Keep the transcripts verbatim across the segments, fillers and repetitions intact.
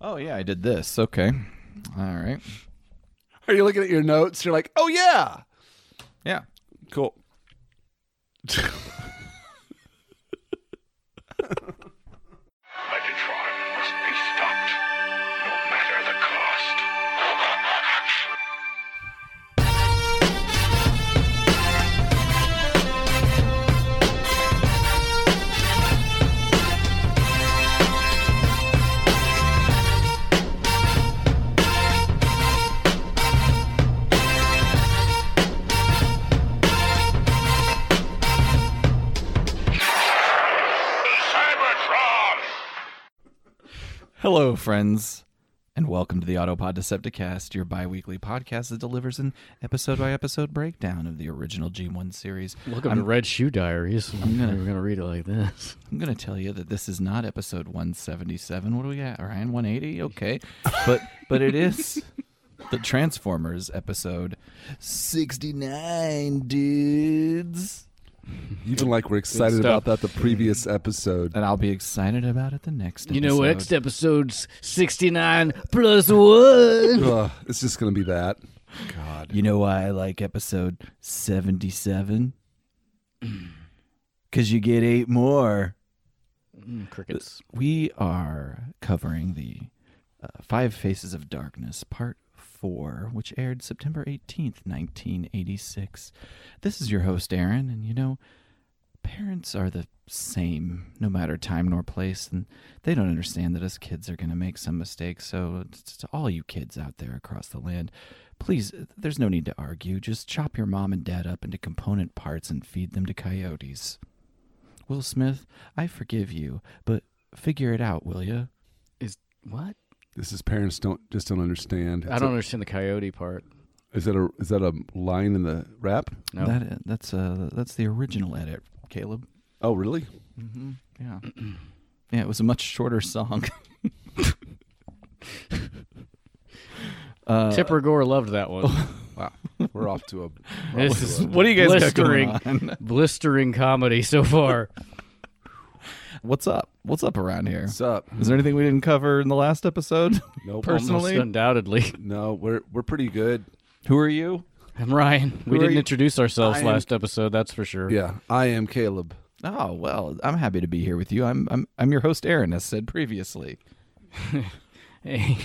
Oh, yeah, I did this. Okay. All right. Are you looking at your notes? You're like, oh, yeah. Yeah. Cool. Megatron must be stopped, no matter the cost. Hello, friends, and welcome to the Autopod Decepticast, your bi-weekly podcast that delivers an episode-by-episode breakdown of the original G one series. Welcome I'm, to Red Shoe Diaries. I'm gonna, We're going to read it like this. I'm going to tell you that this is not episode one seventy-seven. What do we got, Ryan? one eighty? Okay. But but it is the Transformers episode sixty-nine, dudes. Even like we're excited about that the previous episode. And I'll be excited about it the next episode. You know, next episode's sixty-nine plus one. Ugh, it's just going to be that. God. You know why I like episode seventy-seven? Because you get eight more. Mm, crickets. We are covering the uh, Five Faces of Darkness, Part four, which aired September eighteenth, nineteen eighty-six. This is your host, Aaron, and you know, parents are the same, no matter time nor place, and they don't understand that us kids are going to make some mistakes, so to all you kids out there across the land, please, there's no need to argue. Just chop your mom and dad up into component parts and feed them to coyotes. Will Smith, I forgive you, but figure it out, will you? Is what? This is parents don't just don't understand. It's I don't a, understand the coyote part. Is that a is that a line in the rap? No. That that's uh that's the original edit, Caleb. Oh, really? Mm-hmm. Yeah, yeah. It was a much shorter song. uh, Tipper Gore loved that one. Wow, we're off to a. This is what do you guys got blistering, going on? blistering comedy so far. What's up? What's up around here? What's up? Is there anything we didn't cover in the last episode? Nope. Personally? Almost undoubtedly. No, we're we're pretty good. Who are you? I'm Ryan. We Who are didn't you? introduce ourselves I am- last episode, that's for sure. Yeah, I am Caleb. Oh well, I'm happy to be here with you. I'm I'm I'm your host, Aaron, as said previously. Hey,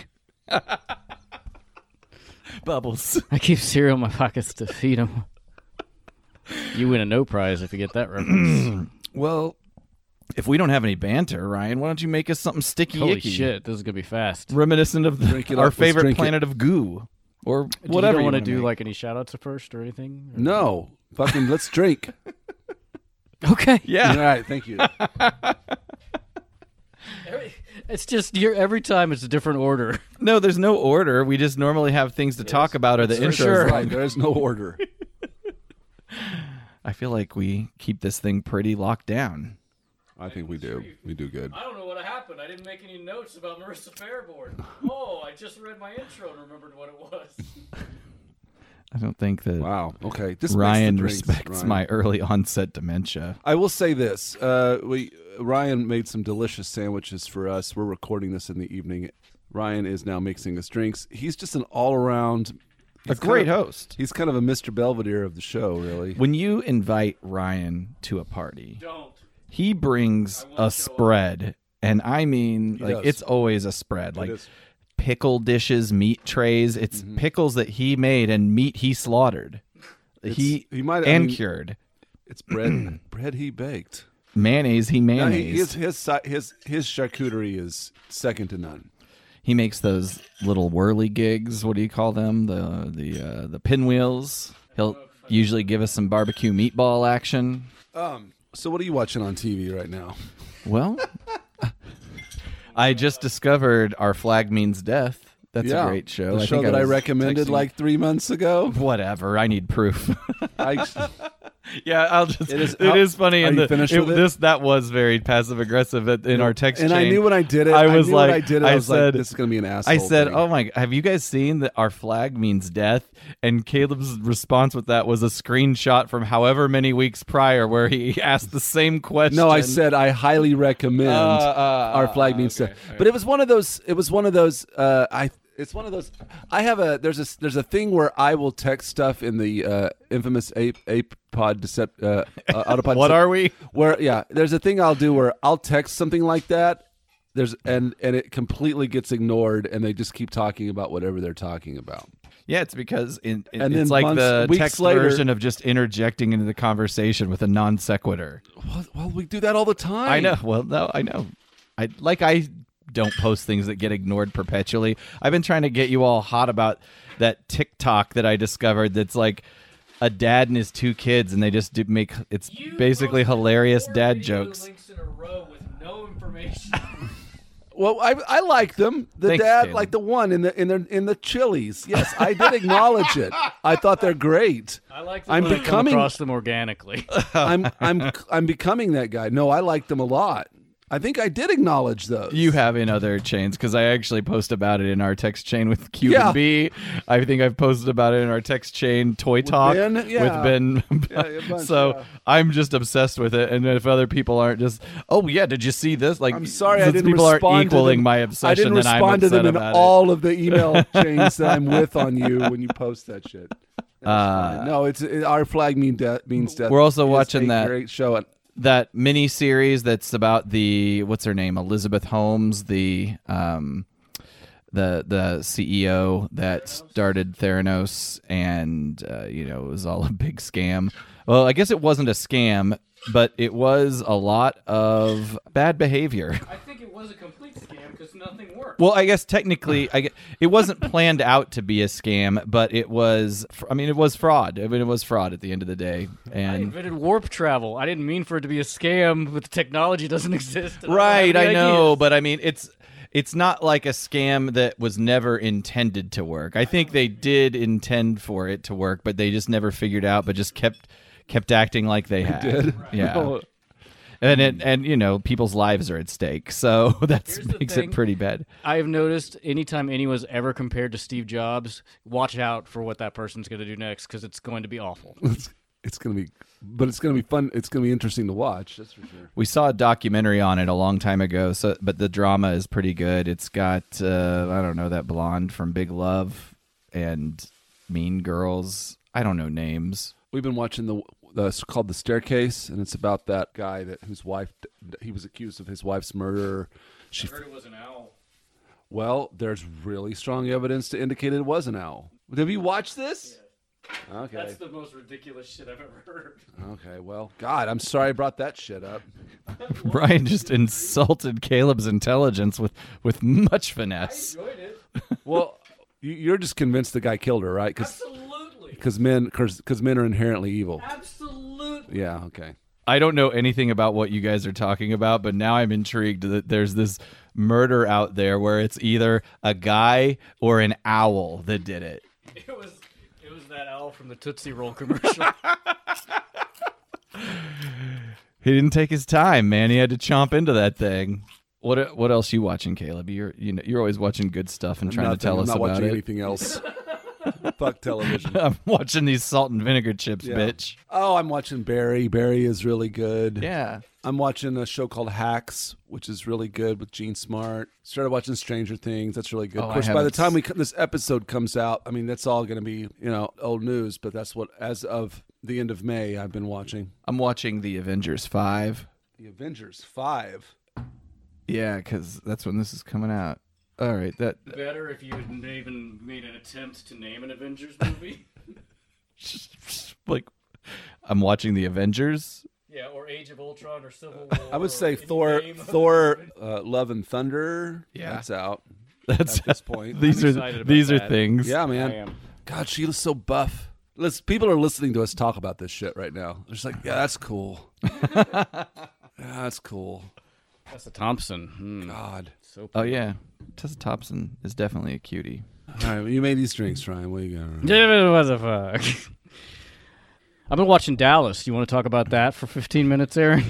Bubbles. I keep cereal in my pockets to feed him. You win a no prize if you get that reference. Well, if we don't have any banter, Ryan, why don't you make us something sticky Holy icky? shit, this is going to be fast. Reminiscent of the, Drink it our up, let's favorite drink it. planet of goo. Or Do whatever you don't want to wanna do make. like any shout-outs at first or anything? Or- No, fucking let's drink. Okay. Yeah. All right, thank you. It's just you're, every time it's a different order. No, there's no order. We just normally have things to talk about or the For intro. sure, right, there is no order. I feel like we keep this thing pretty locked down. I think we do. We do good. I don't know what happened. I didn't make any notes about Marissa Fairborn. Oh, I just read my intro and remembered what it was. I don't think that Wow. Okay. This makes Ryan the drinks, respects Ryan. my early onset dementia. I will say this: uh, we Ryan made some delicious sandwiches for us. We're recording this in the evening. Ryan is now mixing us drinks. He's just an all-around, A great host. He's kind of a Mister Belvedere of the show, really. When you invite Ryan to a party, Don't. he brings I a won't show spread. And I mean, He like does. it's always a spread. It Like is. pickle dishes, meat trays. It's Mm-hmm. pickles that he made and meat he slaughtered. he he might- I and mean- cured. It's bread. bread he baked. Mayonnaise he Now, mayonnaise. he, his his si- his his charcuterie is second to none. He makes those little whirly gigs. What do you call them? The the uh, the pinwheels. He'll usually give us some barbecue meatball action. Um. So what are you watching on T V right now? Well, I just discovered Our Flag Means Death. That's yeah, a great show. The I show think that I was recommended texting- like three months ago. Whatever. I need proof. I Yeah, I'll just. It is- It is funny, are and you the, finished it- with it? this that was very passive aggressive in our text and chain. I knew when I did it. I was knew like, when I did it. I, I was said, like, this is gonna be an asshole. I said, thing. "Oh my! Have you guys seen that our flag means death?" And Caleb's response with that was a screenshot from however many weeks prior, where he asked the same question. No, I said I highly recommend Uh, uh, our flag uh, means okay, death. all right. But it was one of those. It was one of those. Uh, I. It's one of those. I have a. There's a. There's a thing where I will text stuff in the uh, infamous ape ape pod decept. Uh, uh, Autopod What decept- are we? Where yeah, there's a thing I'll do where I'll text something like that. There's and and it completely gets ignored, and they just keep talking about whatever they're talking about. Yeah, it's because in, it- And it's then like months- the weeks text later- version of just interjecting into the conversation with a non sequitur. Well, well, we do that all the time. I know. Well, no, I know. I like I don't post things that get ignored perpetually. I've been trying to get you all hot about that TikTok that I discovered. That's like a dad and his two kids, and they just do make it's You basically posted hilarious four dad video jokes. links in a row with no information. Well, I I like them. The Thanks, dad, Caleb. like the one in the in the in the Chili's. Yes, I did acknowledge it. I thought they're great. I like them I'm when I come becoming- across them organically. I'm I'm I'm becoming that guy. No, I like them a lot. I think I did acknowledge those. You have in other chains because I actually post about it in our text chain with Q Yeah. and B. I think I've posted about it in our text chain Toy Talk Ben? Yeah. with Ben. Yeah, a bunch, so yeah. I'm just obsessed with it. And if other people aren't just, oh yeah, did you see this? Like, I'm sorry, I since didn't people respond aren't equaling to them. my I obsession, didn't then I'm respond to upset them in about all of the email chains that I'm with on you when you post that shit. That's Uh, fine. No, it's it, our flag mean de- means death. We're also is watching a that- great show. And that mini series that's about the what's her name Elizabeth Holmes, the um the the C E O that started Theranos, and uh, you know, it was all a big scam. Well, I guess it wasn't a scam, but it was a lot of bad behavior. I think it was a complete scam because nothing worked. Well, I guess technically, I gue- it wasn't planned out to be a scam, but it was. fr- I mean, it was fraud. I mean, it was fraud at the end of the day. I And invented warp travel. I didn't mean for it to be a scam, but the technology doesn't exist. and I don't right, have I any know, ideas. but I mean, it's it's not like a scam that was never intended to work. I think they did intend for it to work, but they just never figured out, but just kept kept acting like they had. did? Yeah. Oh. And it, and you know, people's lives are at stake, so that Here's the makes thing. it pretty bad. I've noticed anytime anyone's ever compared to Steve Jobs, watch out for what that person's going to do next because it's going to be awful. it's, it's gonna be, but it's gonna be fun. It's gonna be interesting to watch. That's for sure. We saw a documentary on it a long time ago, so but the drama is pretty good. It's got uh, I don't know, that blonde from Big Love and Mean Girls. I don't know names. We've been watching the the it's called The Staircase, and it's about that guy that whose wife he was accused of his wife's murder. She it was an owl. well, there's really strong evidence to indicate it was an owl. Have you watched this? Okay. That's the most ridiculous shit I've ever heard. Okay. Well, God, I'm sorry I brought that shit up. Brian just insulted Caleb's intelligence with, with much I finesse. enjoyed it. Well, you- you're just convinced the guy killed her, right? Because Absolutely. men because men are inherently evil. Absolutely. Yeah. Okay. I don't know anything about what you guys are talking about, but now I'm intrigued that there's this murder out there where it's either a guy or an owl that did it. It was it was that owl from the Tootsie Roll commercial. He didn't take his time, man. He had to chomp into that thing. What what else you watching, Caleb? You're you know you're always watching good stuff and trying Nothing. to tell I'm us not about watching it. anything else. Fuck television. I'm watching these salt and vinegar chips, Yeah. bitch. Oh, I'm watching Barry. Barry is really good. Yeah. I'm watching a show called Hacks, which is really good with Gene Smart. Started watching Stranger Things. That's really good. Oh, of I course, by the haven't time s- we co- this episode comes out, I mean that's all going to be you know old news. But that's what as of the end of May I've been watching. I'm watching the Avengers five. The Avengers Five. Yeah, because that's when this is coming out. All right, that Better if you had even made an attempt to name an Avengers movie. like I'm watching the Avengers. Yeah, or Age of Ultron or Civil War. I would say or any Thor. name of a Thor. movie. Uh, Love and Thunder. Yeah. That's out That's at this point. these I'm are excited about these are that. things. Yeah, I man. am. God, she looks so buff. Listen, people are listening to us talk about this shit right now. They're just like, yeah, that's cool. yeah, that's cool. Tessa Thompson. Hmm. God. So Oh yeah, Tessa Thompson is definitely a cutie. All right, well, you made these drinks, Ryan. What you got? David, what the fuck? I've been watching Dallas. You want to talk about that for fifteen minutes, Aaron?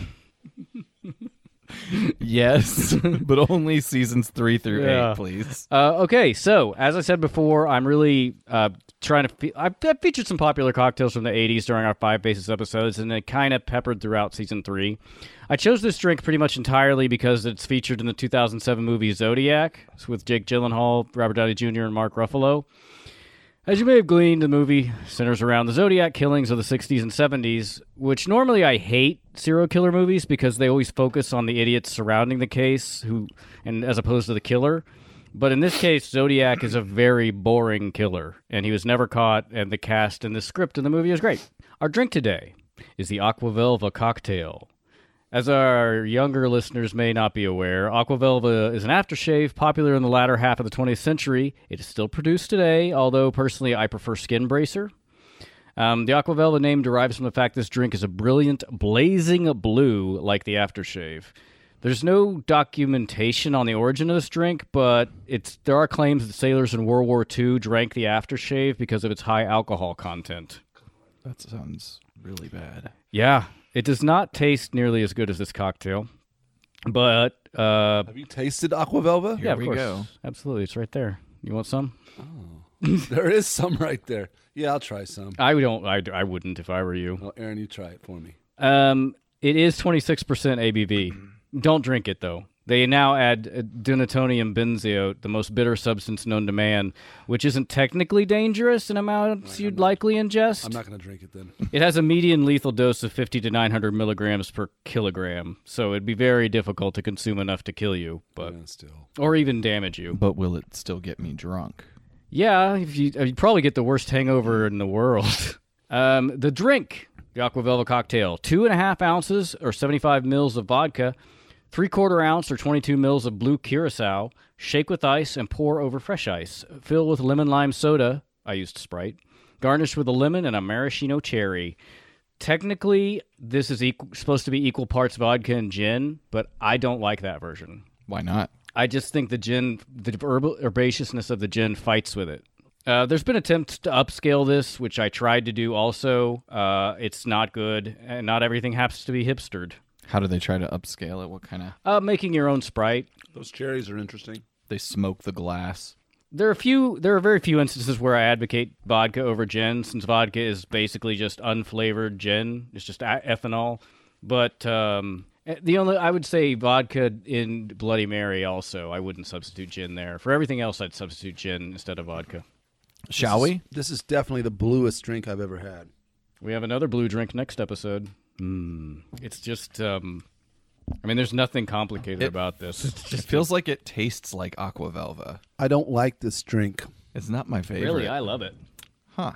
Yes, but only seasons three through Yeah. eight, please. Uh, okay, so as I said before, I'm really uh, trying to. Fe- I've, I've featured some popular cocktails from the eighties during our Five Faces episodes, and it kind of peppered throughout season three. I chose this drink pretty much entirely because it's featured in the two thousand seven movie Zodiac with Jake Gyllenhaal, Robert Downey Junior, and Mark Ruffalo. As you may have gleaned, the movie centers around the Zodiac killings of the sixties and seventies, which normally I hate serial killer movies because they always focus on the idiots surrounding the case, who, and as opposed to the killer. But in this case, Zodiac is a very boring killer, and he was never caught, and the cast and the script in the movie is great. Our drink today is the Aquavelva cocktail. As our younger listeners may not be aware, Aquavelva is an aftershave popular in the latter half of the twentieth century. It is still produced today, although personally I prefer Skin Bracer. Um, the Aquavelva name derives from the fact this drink is a brilliant, blazing blue like the aftershave. There's no documentation on the origin of this drink, but it's there are claims that sailors in World War Two drank the aftershave because of its high alcohol content. That sounds really bad. Yeah, it does not taste nearly as good as this cocktail, but uh, Have you tasted Aquavelva? yeah, of we course, go. absolutely, it's right there. You want some? There is some right there. Yeah, I'll try some. I don't. I, I wouldn't if I were you. Well, Aaron, you try it for me. Um, it is twenty-six percent A B V. Don't drink it though. They now add uh, denatonium benzoate, the most bitter substance known to man, which isn't technically dangerous in amounts Right, you'd I'm not- likely ingest. I'm not going to drink it then. It has a median lethal dose of fifty to nine hundred milligrams per kilogram, so it'd be very difficult to consume enough to kill you, but Yeah, still. or even damage you. But will it still get me drunk? Yeah, if you you'd probably get the worst hangover in the world. um, the drink, the Aquavelva cocktail, two and a half ounces or seventy-five mils of vodka, three quarter ounce or twenty-two mils of blue curacao. Shake with ice and pour over fresh ice. Fill with lemon lime soda. I used Sprite. Garnish with a lemon and a maraschino cherry. Technically, this is equal, supposed to be equal parts vodka and gin, but I don't like that version. Why not? I just think the gin, the herb- herbaceousness of the gin fights with it. Uh, there's been attempts to upscale this, which I tried to do also. Uh, it's not good, and not everything happens to be hipstered. How do they try to upscale it? What kind of... Uh, making your own Sprite. Those cherries are interesting. They smoke the glass. There are a few. There are very few instances where I advocate vodka over gin, since vodka is basically just unflavored gin. It's just a- ethanol. But um, the only I would say vodka in Bloody Mary. Also, I wouldn't substitute gin there. For everything else, I'd substitute gin instead of vodka. Shall This is- we? This is definitely the bluest drink I've ever had. We have another blue drink next episode. Mm. It's just, um, I mean, there's nothing complicated It- about this. It's It just feels like it tastes like Aquavelva. I don't like this drink. It's not my favorite. really, I love it. Huh.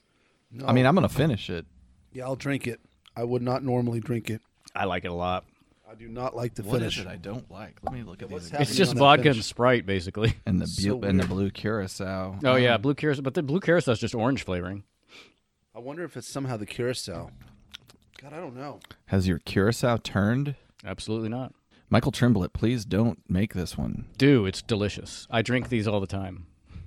No. I mean, I'm going to finish it. Yeah, I'll drink it. I would not normally drink it. I like it a lot. I do not like the What finish. is it I don't like? Let me look at what's these. happening? It's just on that vodka finish. and Sprite, basically. And the So bu- and the weird. blue curacao. Oh yeah, Um, blue curacao, but the blue curacao is just orange flavoring. I wonder if it's somehow the curacao. God, I don't know. Has your curacao turned? Absolutely not. Michael Tremblett, please don't make this one. Do it's delicious. I drink these all the time.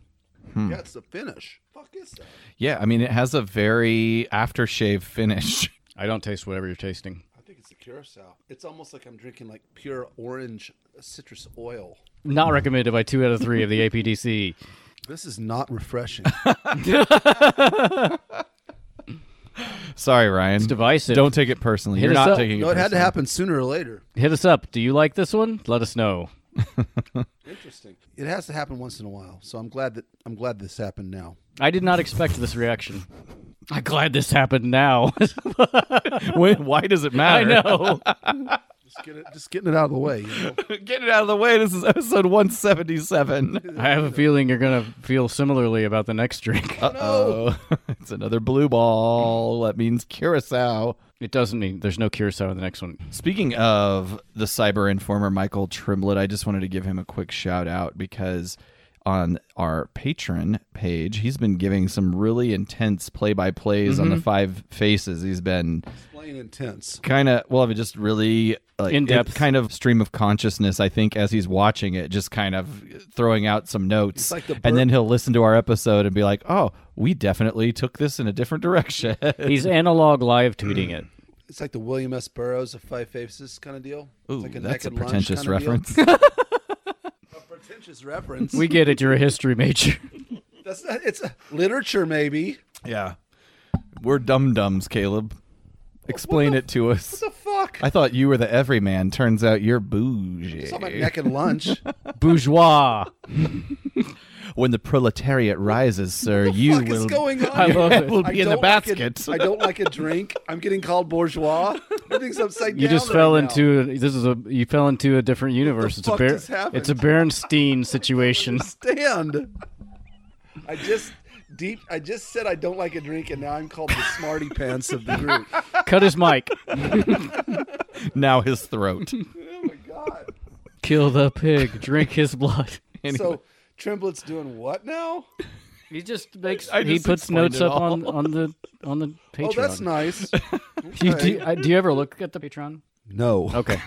Yeah, it's the finish. Fuck is that? Yeah, I mean, it has a very aftershave finish. I don't taste whatever you're tasting. I think it's the curacao. It's almost like I'm drinking like pure orange citrus oil. Not recommended by two out of three of the A P D C. This is not refreshing. Sorry, Ryan. It's divisive. Don't take it personally. Hit You're us not up. taking it no, it had to personally. happen sooner or later. Hit us up. Do you like this one? Let us know. Interesting. It has to happen once in a while. So I'm glad that I'm glad this happened now. I did not expect this reaction. I'm glad this happened now. When- why does it I matter? know. Just get it, just getting it out of the way. You know? Get it out of the way. This is episode one seventy-seven. I have a feeling you're going to feel similarly about the next drink. Uh-oh. It's another blue ball. That means curacao. It doesn't mean there's no curacao in the next one. Speaking of the cyber informer Michael Tremblett, I just wanted to give him a quick shout out because on our Patreon page. He's been giving some really intense play-by-plays on the Five Faces. He's been Plain intense. kind of, well, just really like, In-depth. it- kind of stream of consciousness, I think, as he's watching it, just kind of throwing out some notes. It's like the and bird- then he'll listen to our episode and be like, oh, we definitely took this in a different direction. He's analog live tweeting it. It's like the William S. Burroughs of Five Faces kind of deal. Ooh, it's like that's a Naked Lunch pretentious kind of deal. reference. A pretentious reference. We get it. You're a history major. That's not, it's a literature, maybe. Yeah. We're dum-dums, Caleb. Explain the- it to us. What the fuck? I thought you were the everyman. Turns out you're bougie. It's not my Naked Lunch. Bourgeois. When the proletariat rises, sir, you What will is going on? I love it. will I be in the don't like a- basket. I don't like a drink. I'm getting called bourgeois. Everything's upside You down. just fell right now. into this is a you fell into a different universe. It's a fuck Ber- just happened? it's a Bernstein situation. Stand. I just deep. I just said I don't like a drink, and now I'm called the smarty pants of the group. Cut his mic. Now his throat. Oh my god. Kill the pig. Drink his blood. So Trimplet's doing what now? He just makes I he just puts explained notes it up all. on, on the on the Patreon. Oh, that's nice. You, Okay. do, uh, do you ever look at the Patreon? No. Okay.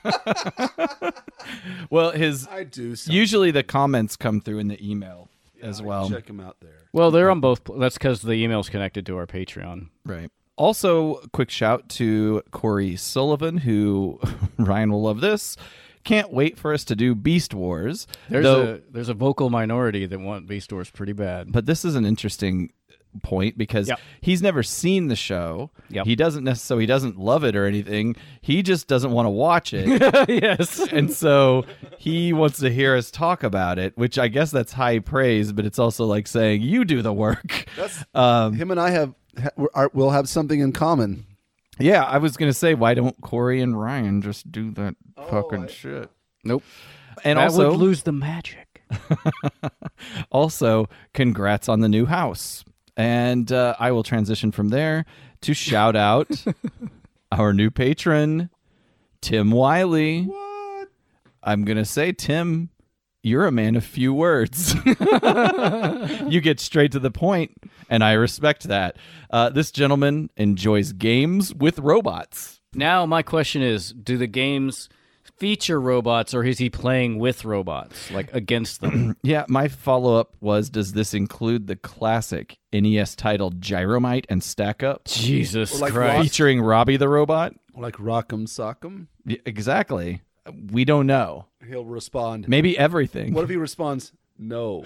Well, his I do. Sometimes. usually the comments come through in the email as well. Check him out there. Well, they're on both. pl- That's because the email's connected to our Patreon. Right. Also, quick shout to Corey Sullivan, who Ryan will love this. Can't wait for us to do Beast Wars. There's though, a there's a vocal minority that want Beast Wars pretty bad. but this is an interesting point because Yep. he's never seen the show. Yep. He doesn't necessarily he doesn't love it or anything. He just doesn't want to watch it. Yes. And so he wants to hear us talk about it, which I guess that's high praise, but it's also like saying you do the work. That's Um, him and I have. ha- we're- are- We'll have something in common. yeah, I was gonna say, why don't Corey and Ryan just do that fucking I- shit? Nope. And that also, would lose the magic. also, congrats on the new house. And uh, I will transition from there to shout out our new patron, Tim Wiley. What? I'm going to say, Tim, you're a man of few words. You get straight to the point, and I respect that. Uh, this gentleman enjoys games with robots. Now my question is: do the games feature robots, or is he playing with robots, like against them? Yeah, my follow-up was, does this include the classic N E S titled Gyromite and Stack Up? Jesus Or like Christ! Ross- Featuring Robbie the Robot? Like Rock'em Sock'em? Yeah, exactly. We don't know. He'll respond. Maybe everything. What if he responds? No.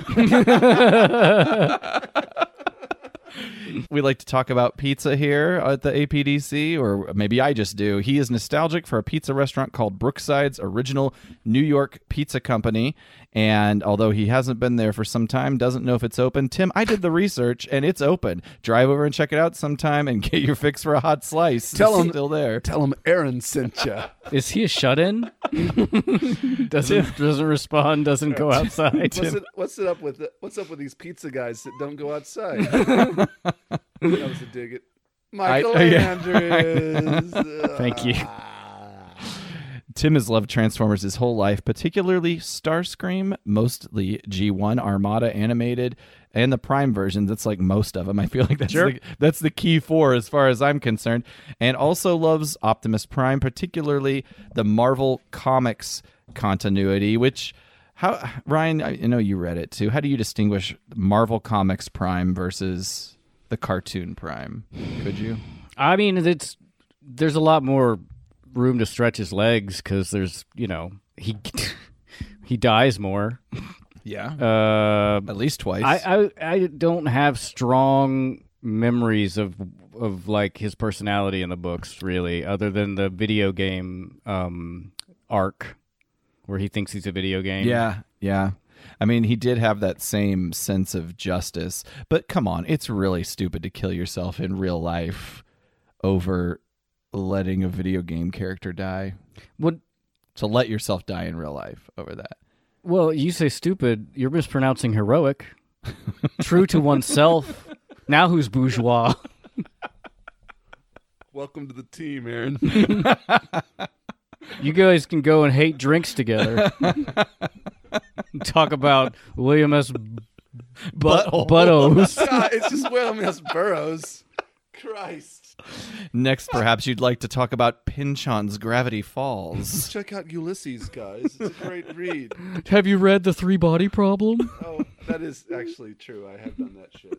We like to talk about pizza here at the A P D C, or maybe I just do. He is nostalgic for a pizza restaurant called Brookside's Original New York Pizza Company. And although he hasn't been there for some time, doesn't know if it's open. Tim, I did the research, and it's open. Drive over and check it out sometime and get your fix for a hot slice. Tell It's him- still there. Tell him Aaron sent you. Is he a shut-in? doesn't doesn't respond. Doesn't go outside. What's it, what's it up with the, what's up with these pizza guys that don't go outside? That was a dig it. Michael I- yeah. Andrews. Thank you. Tim has loved Transformers his whole life, particularly Starscream, mostly G one, Armada animated, and the Prime version. That's like most of them. I feel like that's Sure. the, that's the key four as far as I'm concerned. And also loves Optimus Prime, particularly the Marvel Comics continuity, which... How Ryan, I know you read it too. How do you distinguish Marvel Comics Prime versus the cartoon Prime? Could you? I mean, it's there's a lot more room to stretch his legs because there's you know he he dies more. Yeah. Uh, At least twice. I, I I don't have strong memories of of like his personality in the books really, other than the video game um, arc where he thinks he's a video game. Yeah, yeah. I mean, he did have that same sense of justice, but come on, it's really stupid to kill yourself in real life over letting a video game character die. What? To let yourself die in real life over that. Well, you say stupid. You're mispronouncing heroic. True to oneself. Now who's bourgeois? Welcome to the team, Aaron. You guys can go and hate drinks together. talk about William S. But- Butthole. Buttos. God, it's just William S. Burroughs. Christ. Next, perhaps you'd like to talk about Pynchon's Gravity Falls. Check out Ulysses, guys. It's a great read. Have you read The Three Body Problem? Oh, that is actually true. I have done that shit.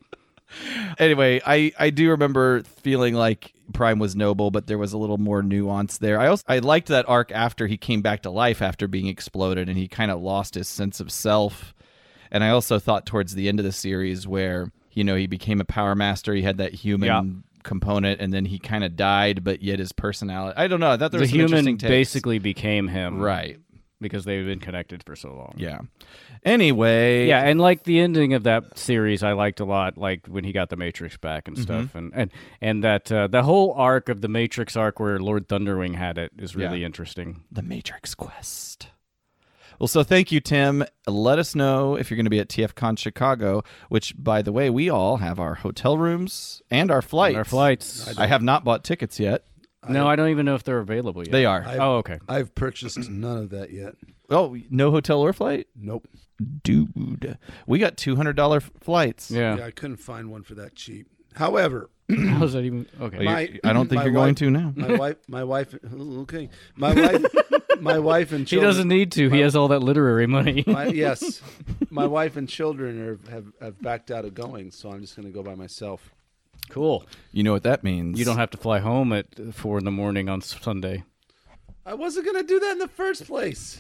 Anyway, I, I do remember feeling like Prime was noble, but there was a little more nuance there. I also I liked that arc after he came back to life after being exploded, and he kind of lost his sense of self. And I also thought towards the end of the series where, you know, he became a Power Master, he had that human Yeah. component, and then he kind of died, but yet his personality. I don't know. I thought there The was some human interesting takes. basically became him. Right. Because they've been connected for so long. Yeah. Anyway. Yeah, and like the ending of that series, I liked a lot. Like when he got the Matrix back and stuff, Mm-hmm. and and and that uh, the whole arc of the Matrix arc where Lord Thunderwing had it is really Yeah. interesting. The Matrix Quest. Well, so thank you, Tim. Let us know if you're going to be at T F Con Chicago, which, by the way, we all have our hotel rooms and our flights. And our flights. I have not bought tickets yet. no, I don't even know if they're available yet. They are. I've, Oh, okay. I've purchased none of that yet. Oh, no hotel or flight? Nope. Dude. We got two hundred dollars flights. Yeah. Yeah, I couldn't find one for that cheap. However, How's that even? Okay. Oh, you- My- I don't think my you're going wife- to now. my wife, my wife, okay, my wife, my wife and He children. doesn't need to. He has all that literary money. My, yes, my wife and children are, have have backed out of going, so I'm just going to go by myself. Cool. You know what that means. You don't have to fly home at four in the morning on Sunday. I wasn't going to do that in the first place.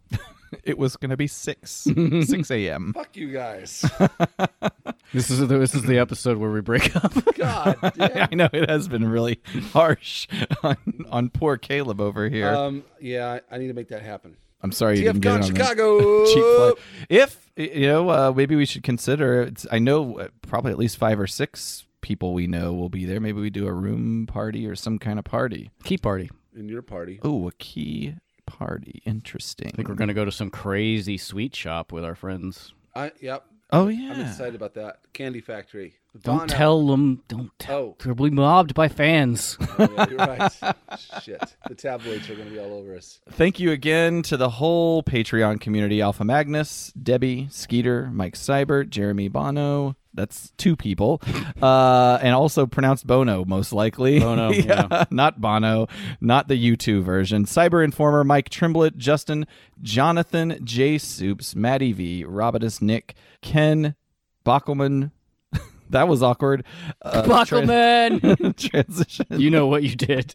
It was going to be six. six a.m. Fuck you guys. This is the, this is the episode where we break up. God damn. I know it has been really harsh on, on poor Caleb over here. Um, yeah, I, I need to make that happen. I'm sorry you T F didn't get Con it on the Chicago. cheap flight. If you know, uh, maybe we should consider. It's, I know uh, probably at least five or six people we know will be there. Maybe we do a room party or some kind of party. Key party. In your party. Oh, a key party. Interesting. I think we're going to go to some crazy sweet shop with our friends. I yep. Oh yeah. I'm excited about that. Candy Factory. Don't Donna- tell them. Don't tell. Oh. We'll be mobbed by fans. Oh, yeah, you're right. Shit. The tabloids are going to be all over us. Thank you again to the whole Patreon community: Alpha Magnus, Debbie, Skeeter, Mike Seibert, Jeremy Bono. That's two people, uh, and also pronounced Bono, most likely. Bono, yeah. Not Bono, not the U two version. Cyber Informer, Mike Trimblett, Justin, Jonathan, J Soups, Maddie V, Robitus, Nick, Ken, Bockelman. That was awkward. Uh, Buckleman! tran- transition. You know what you did.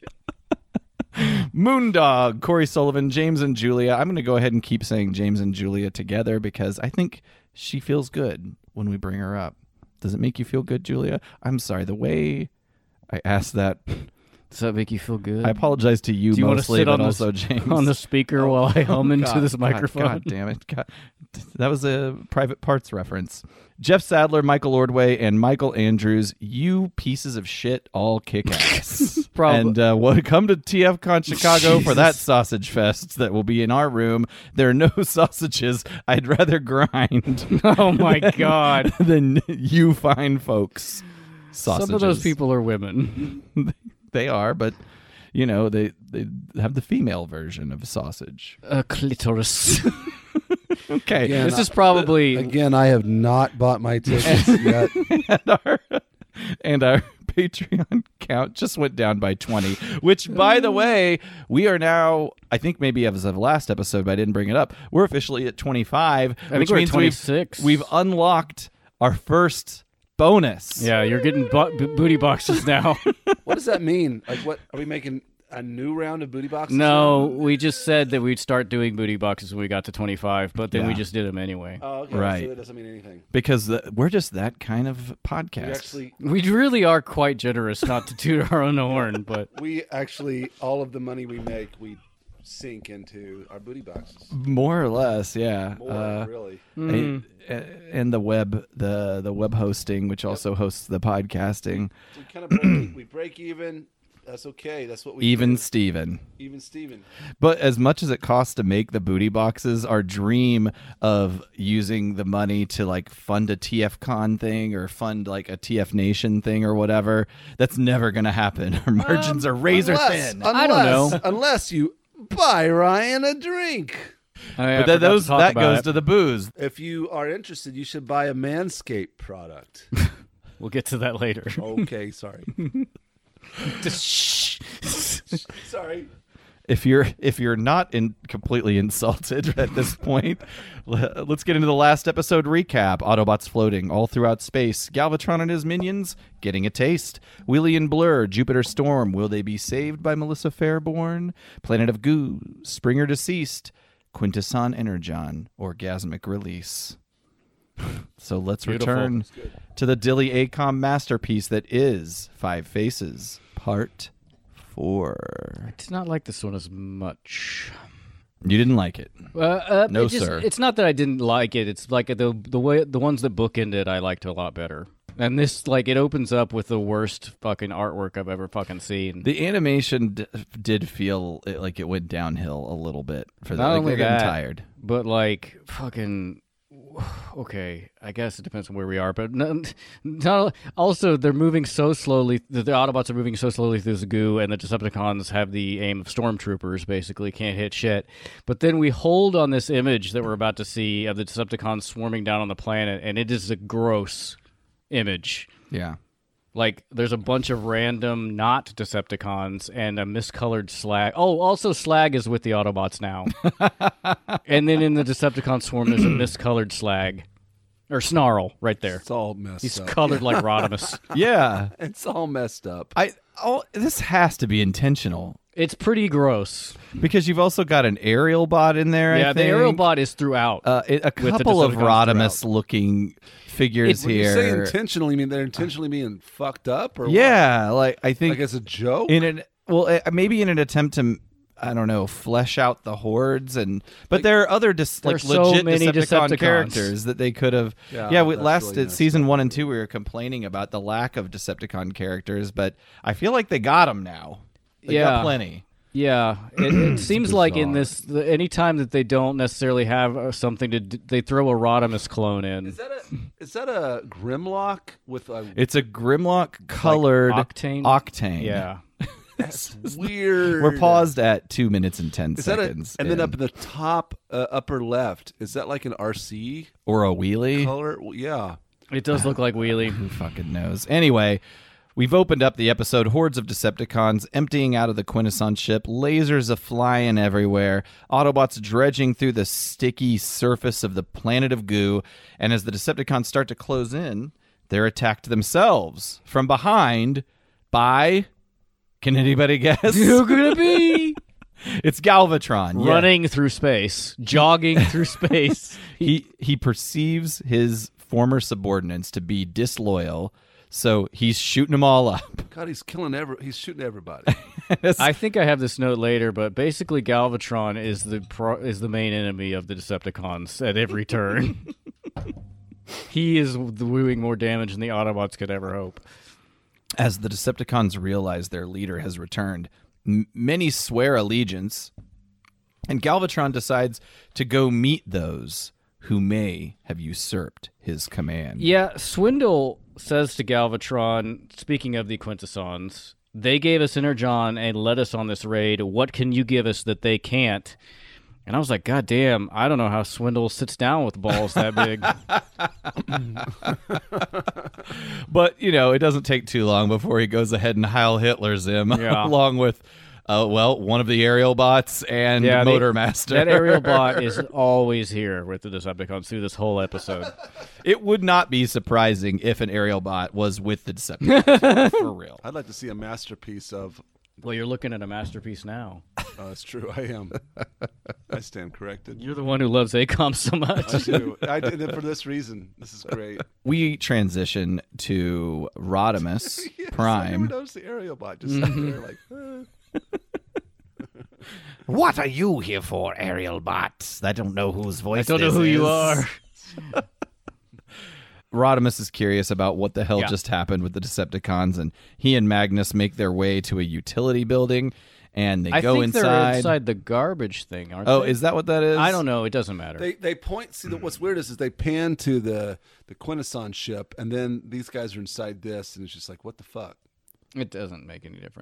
Moondog, Corey Sullivan, James and Julia. I'm going to go ahead and keep saying James and Julia together because I think she feels good when we bring her up. Does it make you feel good, Julia? I'm sorry. The way I asked that, Does that make you feel good? I apologize to you Do you want to mostly, sit but on the, also James. on the speaker while I hum into God, this God, microphone? God, damn it. God. That was a Private Parts reference. Jeff Sadler, Michael Ordway, and Michael Andrews, you pieces of shit all kick ass. Probably. And uh, well, come to T F Con Chicago for that Jesus. sausage fest that will be in our room. There are no sausages. I'd rather grind Oh my God. than you fine folks. Sausages. Some of those people are women. They are, but, you know, they, they have the female version of a sausage. A clitoris. Okay. Again, This is probably Again, I have not bought my tickets yet. and our and our Patreon count just went down by twenty, which, by the way, we are now, I think maybe as of last episode, but I didn't bring it up, we're officially at twenty-five, I think which we're at means twenty-six. we've, we've unlocked our first bonus. Yeah, you're getting bo- b- booty boxes now. What does that mean? Like, what are we making a new round of booty boxes? No, we just said that we'd start doing booty boxes when we got to twenty-five, but then we Yeah. just did them anyway. Oh, okay. Right. So that doesn't mean anything. Because the, we're just that kind of We podcast. actually, We really are quite generous, not to toot our own horn, but we actually, all of the money we make, we sink into our booty boxes. More or less, yeah. More, Uh, really. mm, and, and the web, the the web hosting, which also hosts the podcasting. So we kind of break, we break even. That's okay. That's what we Even do. Steven. even Steven. But as much as it costs to make the booty boxes, our dream of using the money to like fund a T F Con thing or fund like a T F Nation thing or whatever, that's never going to happen. Our margins are razor Unless, thin. unless, I don't know. Unless you buy Ryan a drink. Oh, yeah, I but then forgot to those talk that about goes it. to the booze. If you are interested, you should buy a Manscaped product. We'll get to that later. Okay, sorry. Just shh. Sorry. If you're if you're not in completely insulted at this point, le- let's get into the last episode recap. Autobots floating all throughout space. Galvatron and his minions getting a taste. Wheelie and Blur, Jupiter Storm. Will they be saved by Melissa Fairborn? Planet of Goo, Springer deceased. Quintesson Energon, orgasmic release. So let's Beautiful. return to the Dilly Acom masterpiece that is Five Faces, Part Four. It's not like this one as much. You didn't like it. Uh, uh, No, it just, sir. It's not that I didn't like it. It's like the the way the ones that bookended I liked a lot better. And this, like, it opens up with the worst fucking artwork I've ever fucking seen. The animation d- did feel it, like it went downhill a little bit for the Not like, only they're getting that, tired. but like fucking. Okay, I guess it depends on where we are, but no, no, also they're moving so slowly. The, the Autobots are moving so slowly through the goo, and the Decepticons have the aim of stormtroopers. Basically, can't hit shit. But then we hold on this image that we're about to see of the Decepticons swarming down on the planet, and it is a gross image. Yeah. Like, there's a bunch of random not Decepticons and a miscolored Slag. Oh, also Slag is with the Autobots now. And then in the Decepticon swarm, there's a miscolored Slag. Or Snarl, right there. It's all messed He's up. colored like Rodimus. Yeah. It's all messed up. I oh this has to be intentional It's pretty gross. because you've also got an aerial bot in there. I Yeah, the think. aerial bot is throughout. Uh, it, a with the couple of Decepticons Rodimus looking figures When you say here. intentionally, you mean they're intentionally being fucked up, or Yeah, like I what? think like it's a joke. in an well uh, maybe in an attempt to I don't know flesh out the hordes and but Like, there are other dis- there like are so legit many Decepticon Decepticons. characters that they could have Yeah, yeah, we, that's last really at messed season up. one and two we were complaining about the lack of Decepticon characters, but I feel like they got them now. They Yeah. got plenty. Yeah, it, it seems like in bizarre. this, the, anytime that they don't necessarily have uh, something to, d- they throw a Rodimus clone in. Is that a is that a Grimlock with a It's a Grimlock colored Octane? Octane. Yeah. weird? We're paused at two minutes and ten Is that a, seconds. and then in. up in the top uh, upper left, is that like an R C or a wheelie. color? Well, yeah. It does look like Wheelie. Who fucking knows? Anyway, we've opened up the episode. Hordes of Decepticons emptying out of the Quintesson ship. Lasers a flying everywhere. Autobots dredging through the sticky surface of the planet of goo. And as the Decepticons start to close in, they're attacked themselves from behind by. Can anybody guess? Who could it be? It's Galvatron. Yeah. Running through space, jogging through space. He he perceives his former subordinates to be disloyal, so he's shooting them all up. God, he's killing every. He's shooting everybody. I think I have this note later, but basically Galvatron is the pro- is the main enemy of the Decepticons at every turn. He is doing more damage than the Autobots could ever hope. As the Decepticons realize their leader has returned, m- many swear allegiance, and Galvatron decides to go meet those who may have usurped his command. Yeah, Swindle says to Galvatron, speaking of the Quintessons, they gave us Energon and led us on this raid. What can you give us that they can't? And I was like, God damn, I don't know how Swindle sits down with balls that big. But, you know, it doesn't take too long before he goes ahead and Heil Hitler's him, Yeah. along with, uh, well, one of the aerial bots and Yeah, the- Motormaster. That aerial bot is always here with the Decepticons through this whole episode. It would not be surprising if an aerial bot was with the Decepticons, for real. I'd like to see a masterpiece of. Well, you're looking at a masterpiece now. Oh, that's true. I am. I stand corrected. You're the one who loves A COM so I much. do. I did it for this reason. This is great. We transition to Rodimus Yes, I Prime. never noticed the aerial bot just sat there like. eh. What are you here for, aerial bots? I don't know whose I voice don't know this who you is. are. Rodimus is curious about what the hell Yeah. just happened with the Decepticons, and he and Magnus make their way to a utility building, and they I go think they're inside. inside the garbage thing, aren't Oh, they? is that what that is? I don't know. It doesn't matter. They they point. See, the, what's weird is, is they pan to the the Quintesson ship, and then these guys are inside this, and it's just like, what the fuck? It doesn't make any difference.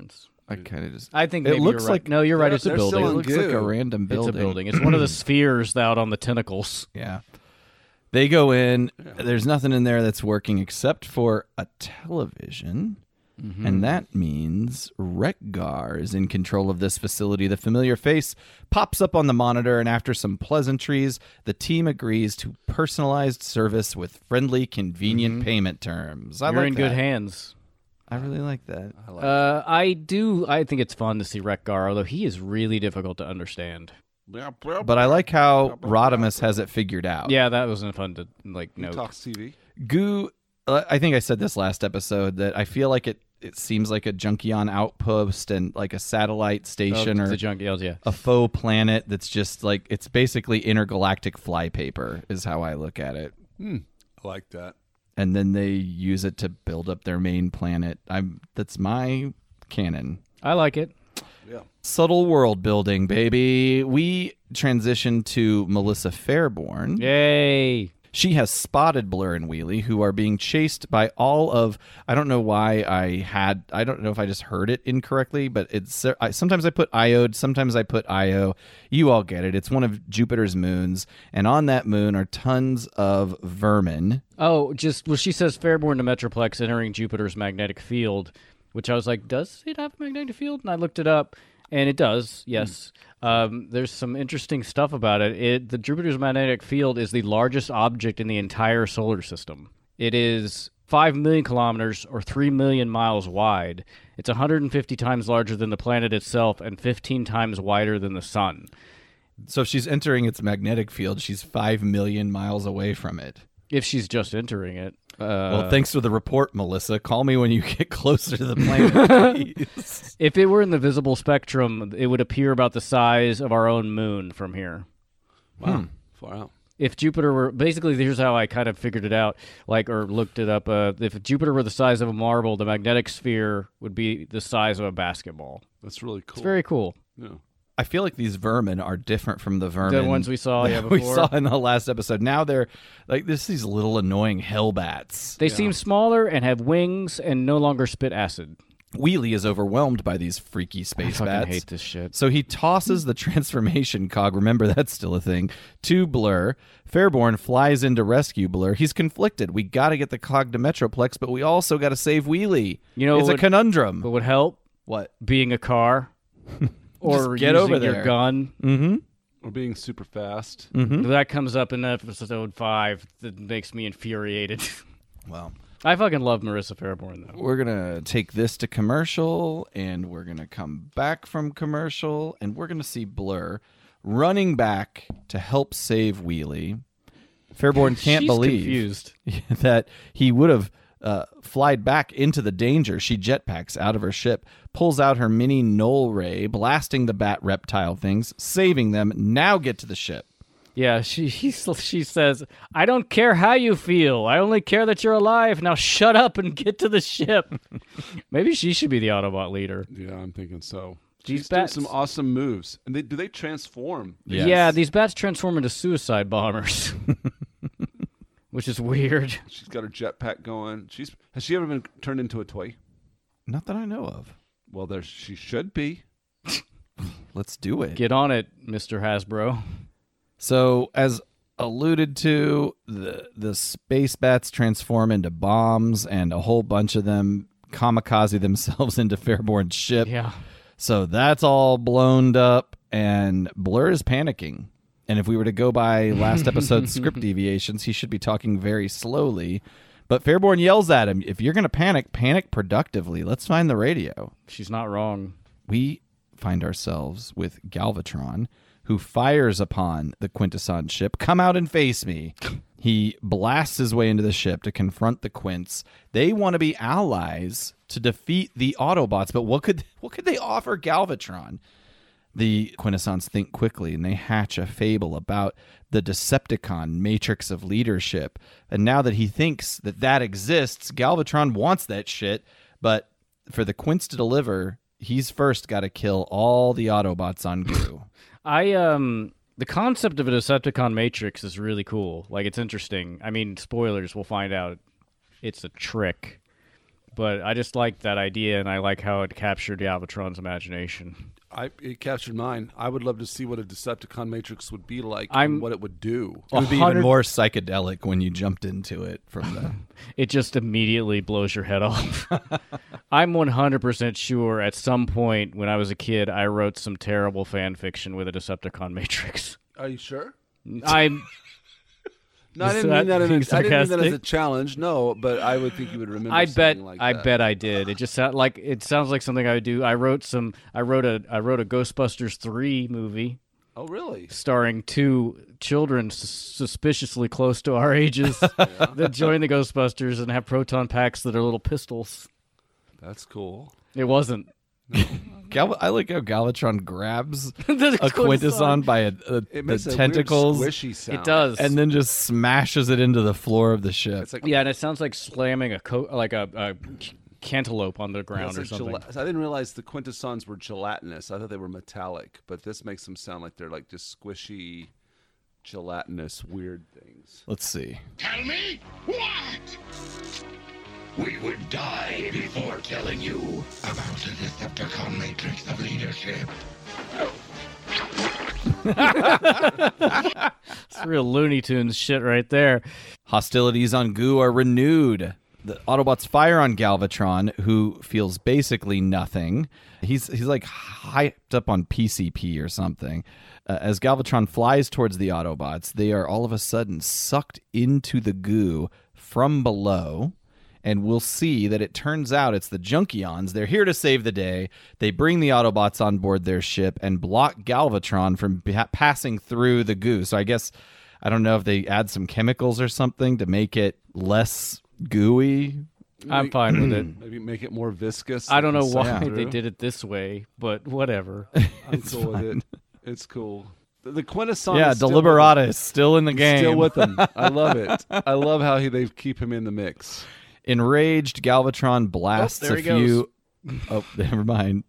I kind of just. I think it maybe looks you're right. like No, you're right. they're- It's a they're building. still It in looks like a goo. random building. It's a building. It's one of the spheres out on the tentacles. Yeah. They go in. There's nothing in there that's working except for a television. Mm-hmm. And that means Rekgar is in control of this facility. The familiar face pops up on the monitor, and after some pleasantries, the team agrees to personalized service with friendly, convenient payment terms. I Mm-hmm. You're like in that. good hands. I really like that. I like Uh, I do. I think it's fun to see Rekgar, although he is really difficult to understand. it. But I like how Rodimus has it figured out. Yeah, that wasn't fun to like He note. talks T V. Goo, uh, I think I said this last episode that I feel like it, it seems like a Junkion outpost and like a satellite station Oh, or the junk yells, yeah. a faux planet that's just like, it's basically intergalactic flypaper is how I look at it. Hmm. I like that. And then they use it to build up their main planet. I'm That's my canon. I like it. Yeah. Subtle world building, baby. We transition to Melissa Fairborn. Yay! She has spotted Blur and Wheelie, who are being chased by all of. I don't know why I had. I don't know if I just heard it incorrectly, but it's. I, sometimes I put Iode, sometimes I put Io. You all get it. It's one of Jupiter's moons, and on that moon are tons of vermin. Oh, just well, she says Fairborn to Metroplex entering Jupiter's magnetic field, which I was like, does it have a magnetic field? And I looked it up, and it does. Yes. Um, there's some interesting stuff about it. It. The Jupiter's magnetic field is the largest object in the entire solar system. It is five million kilometers or three million miles wide. It's one hundred fifty times larger than the planet itself and fifteen times wider than the sun. So if she's entering its magnetic field, she's five million miles away from it. If she's just entering it. Uh, Well, thanks for the report, Melissa. Call me when you get closer to the planet, please. If it were in the visible spectrum, it would appear about the size of our own moon from here. Wow. Far out. If Jupiter were basically, here's how I kind of figured it out, like or looked it up. Uh, if Jupiter were the size of a marble, the magnetic sphere would be the size of a basketball. That's really cool. It's very cool. Yeah. I feel like these vermin are different from the vermin The ones we saw, yeah, that we before. saw in the last episode. Now they're like this. These little annoying hellbats. They seem smaller and have wings and no longer spit acid. Wheelie is overwhelmed by these freaky I space fucking bats. hate this shit. So he tosses the transformation cog, remember that's still a thing, to Blur. Fairborn flies in to rescue Blur. He's conflicted. We got to get the cog to Metroplex, but we also got to save Wheelie. You know it's what- a conundrum. What would help? What? Being a car, or Just get using over your there. gun. Mm-hmm. Or being super fast. That comes up in episode five. That makes me infuriated. Well, I fucking love Marissa Fairborn though. we're going to take this to commercial, and we're going to come back from commercial, and we're going to see Blur running back to help save Wheelie. Fairborn can't She's believe confused. that he would have uh, flied back into the danger. She jetpacks out of her ship, pulls out her mini null ray, blasting the bat reptile things, saving them. Now get to the ship. Yeah, she he, she says, "I don't care how you feel. I only care that you're alive. Now shut up and get to the ship." Maybe she should be the Autobot leader. Yeah, I'm thinking so. These She's doing bats- some awesome moves. And they do they transform? Yes. Yeah, these bats transform into suicide bombers, which is weird. She's got her jetpack going. She's has she ever been turned into a toy? Not that I know of. Well, there she should be. Let's do it. Get on it, Mister Hasbro. So, as alluded to, the the space bats transform into bombs, and a whole bunch of them kamikaze themselves into Fairborn's ship. Yeah. So that's all blown up, and Blur is panicking. And if we were to go by last episode's script deviations, he should be talking very slowly. But Fairborn yells at him, if you're going to panic, panic productively. Let's find the radio. She's not wrong. We find ourselves with Galvatron, who fires upon the Quintesson ship. Come out and face me. He blasts his way into the ship to confront the Quints. They want to be allies to defeat the Autobots, but what could what could they offer Galvatron? The Quintessons think quickly, and they hatch a fable about the Decepticon matrix of leadership. And now that he thinks that that exists, Galvatron wants that shit, but for the Quints to deliver, he's first got to kill all the Autobots on Goo. I um the concept of a Decepticon matrix is really cool. Like it's interesting. I mean, spoilers, we'll find out it's a trick. but I just like that idea, and I like how it captured Galvatron's imagination. I, it captured mine. I would love to see what a Decepticon Matrix would be like I'm- and what it would do. It would be A hundred- even more psychedelic when you jumped into it from the. It just immediately blows your head off. I'm one hundred percent sure at some point when I was a kid, I wrote some terrible fan fiction with a Decepticon Matrix. Are you sure? I'm. No, I Is didn't that mean that. In a, being I didn't mean that as a sarcastic? challenge. No, but I would think you would remember. I bet. something like I that. bet I did. It just sound like it sounds like something I would do. I wrote some. I wrote a. I wrote a Ghostbusters three movie Oh, really? starring two children sus- suspiciously close to our ages that join the Ghostbusters and have proton packs that are little pistols. That's cool. It wasn't. Gal- I like how Galvatron grabs The a Quintesson by a, a, It the makes a tentacles weird squishy sound. It does. and then just smashes it into the floor of the ship. It's like Yeah, and it sounds like slamming a co- like a, a cantaloupe on the Yeah, ground it's or like something. gela- I didn't realize the Quintessons were gelatinous. I thought they were metallic, but this makes them sound like they're like just squishy, gelatinous, weird things. Let's see. Tell me what? We would die before telling you about the Decepticon Matrix of Leadership. It's real Looney Tunes shit right there. Hostilities on Goo are renewed. The Autobots fire on Galvatron, who feels basically nothing. He's he's like hyped up on P C P or something. Uh, as Galvatron flies towards the Autobots, they are all of a sudden sucked into the goo from below. And we'll see that it turns out it's the Junkions. They're here to save the day. They bring the Autobots on board their ship and block Galvatron from pa- passing through the goo. So I guess, I don't know if they add some chemicals or something to make it less gooey. I'm fine with it. Maybe make it more viscous. I don't know so it can why suck they through. did it this way, but whatever. I'm cool with it. It's cool. The, the Quintesson yeah, is still Deliberata is still in the with game. him. Still with them. I love it. I love how he, they keep him in the mix. Enraged, Galvatron blasts Oh, there a he goes. few. Oh, never mind.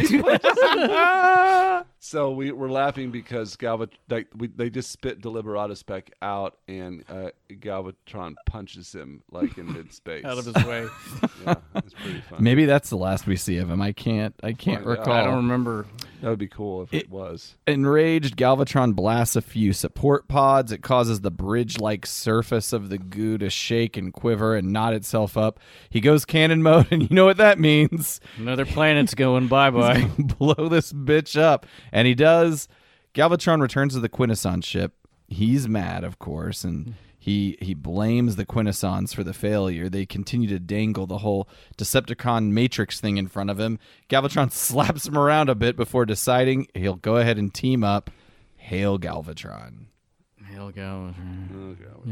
So we we're laughing because Galvat like, we, they just spit Deliberata spec out and uh, Galvatron punches him like in mid space. Out of his way. Yeah, it's pretty fun. Maybe that's the last we see of him. I can't. I can't Find out. recall. I don't remember. That would be cool if it, It- was. Enraged, Galvatron blasts a few support pods. It causes the bridge-like surface of the goo to shake and quiver and knot itself up. He goes cannon mode, and you know what that means. Another planet's going bye-bye. Blow this bitch up. And he does. Galvatron returns to the Quintesson ship. He's mad, of course, and he he blames the Quintessons for the failure. They continue to dangle the whole Decepticon Matrix thing in front of him. Galvatron slaps him around a bit before deciding he'll go ahead and team up. Hail Galvatron. Hail Galvatron. Oh, Galvatron.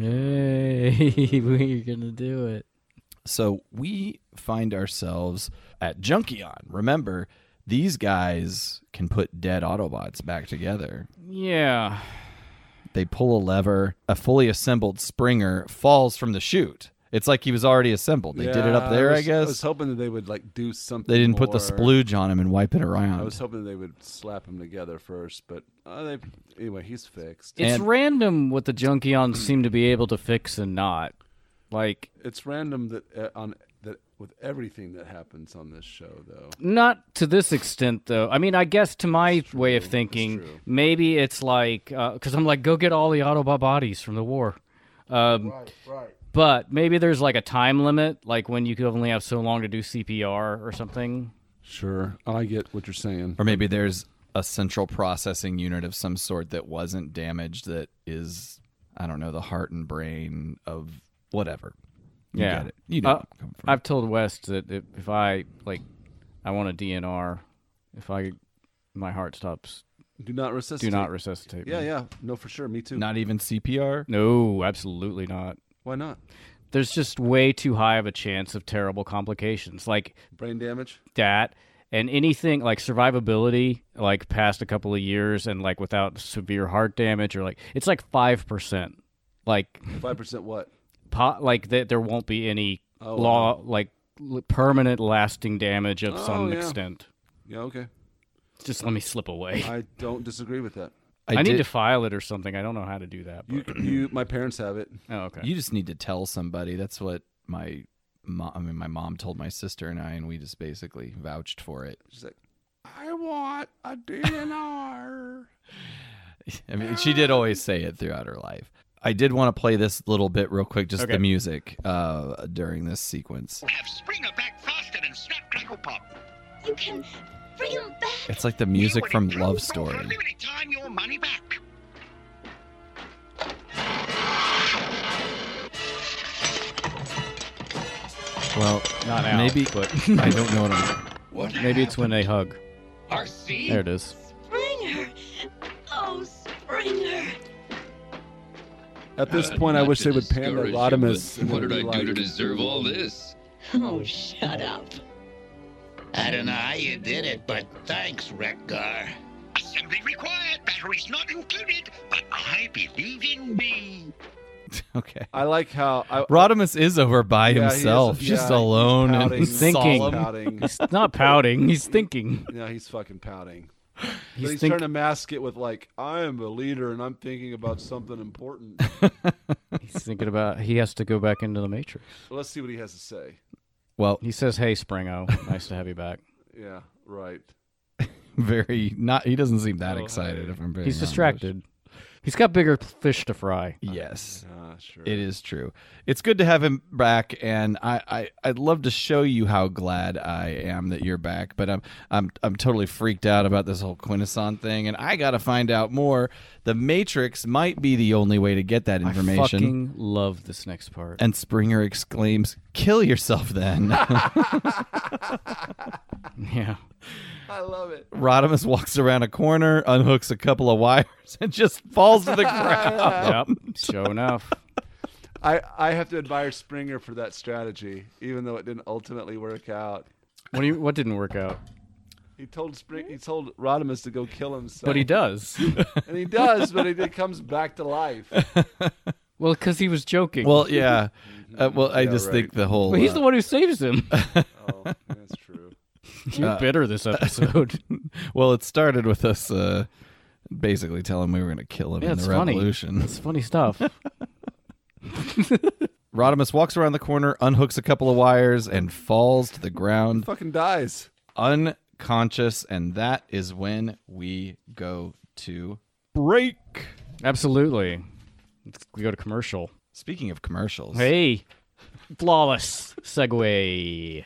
Yay, we're going to do it. So we find ourselves at Junkion. Remember, these guys can put dead Autobots back together. Yeah. They pull a lever. A fully assembled Springer falls from the chute. It's like he was already assembled. They did it up Yeah, there, I, was, guess. I was hoping that they would like do something. They didn't put the more. splooge on him and wipe it around. I was hoping they would slap him together first, but uh, they anyway. He's fixed. It's And- random what the Junkions seem to be able to fix and not. Like, It's random that uh, on that with everything that happens on this show, though. not to this extent, though. I mean, I guess to my way of It's thinking, true. maybe it's like, because I'm like, go get all the Autobot bodies from the war. Um, Right, right. But maybe there's like a time limit, like when you could only have so long to do C P R or something. Sure, I get what you're saying. Or maybe there's a central processing unit of some sort that wasn't damaged that is, I don't know, the heart and brain of whatever. You Yeah. get it. You know Uh, where I'm coming from. I've told West that if, if I, like, I want a D N R, if I, my heart stops, Do not do resuscitate. not resuscitate me. Yeah, yeah. No, for sure. Me too. Not even C P R? No, absolutely not. Why not? There's just way too high of a chance of terrible complications like Brain damage. that, and anything like survivability, like past a couple of years and like without severe heart damage or like it's like five percent. Like, Five percent. What? po- like that there won't be any Oh, law wow. like l- permanent lasting damage of Oh, some yeah. extent. Yeah. Okay. Just let me slip away. I don't disagree with that. I, did- need to file it or something. I don't know how to do that. You, But, you, my parents have it. oh, okay. You just need to tell somebody. That's what my mo- I mean, my mom told my sister and I, and we just basically vouched for it. She's like, I want a D N R. I mean, she did always say it throughout her life. I did want to play this little bit real quick, just Okay. the music uh, during this sequence. Have Springer back faster than Snap Crackle Pop. You can bring him back. It's like the music You from will Love improve for Story. unlimited time your money back. Well, Not now, maybe, but I don't know what I'm... What maybe it's when they hug. Our seed? There it is. Springer. Oh, Springer. At this Uh, point, I not wish to they would panda discourage you, Rodimus. but and What then did be I do like, to deserve all this? Oh, shut up. I don't know how you did it, but thanks, Wreck-Gar. Assembly required, batteries not included, but I believe in me. Okay. I like how I, Rodimus is over by Yeah, he is- himself, yeah, just he's alone and pouting, He's thinking. solemn. pouting. He's not pouting. He's thinking. Yeah, he's fucking pouting. He's, But he's think- trying to mask it with like, I am a leader and I'm thinking about something important. he's thinking about he has to go back into the Matrix. Well, let's see what he has to say. Well, He says, "Hey, Springo, nice to have you back." Yeah, right. very not. He doesn't seem that Oh, excited. hey. If I'm being He's honest. distracted. He's got bigger fish to fry. Yes. Ah, sure. It is true. It's good to have him back, and I, I I'd love to show you how glad I am that you're back. But I'm I'm I'm totally freaked out about this whole Quintesson thing, and I got to find out more. The Matrix might be the only way to get that I information. fucking love this next part. And Springer exclaims, "Kill yourself, then." Yeah. I love it. Rodimus walks around a corner, unhooks a couple of wires, and just falls to the ground. Yep. Sure enough. I, I have to admire Springer for that strategy, even though it didn't ultimately work out. What do you? What didn't work out? He told Spring, he told Rodimus to go kill himself. But he does. and he does, but he comes back to life. Well, because he was joking. Well, yeah. Uh, well, I Yeah, just right. think the whole. But he's uh, the one who saves him. Oh, that's true. You're Uh, bitter this episode. Well, it started with us uh, basically telling him we were going to kill him Yeah, in it's the funny. revolution. It's funny stuff. Rodimus walks around the corner, unhooks a couple of wires, and falls to the ground Fucking dies. unconscious. And that is when we go to break. Absolutely. Let's we go to commercial. Speaking of commercials, Hey, flawless segue.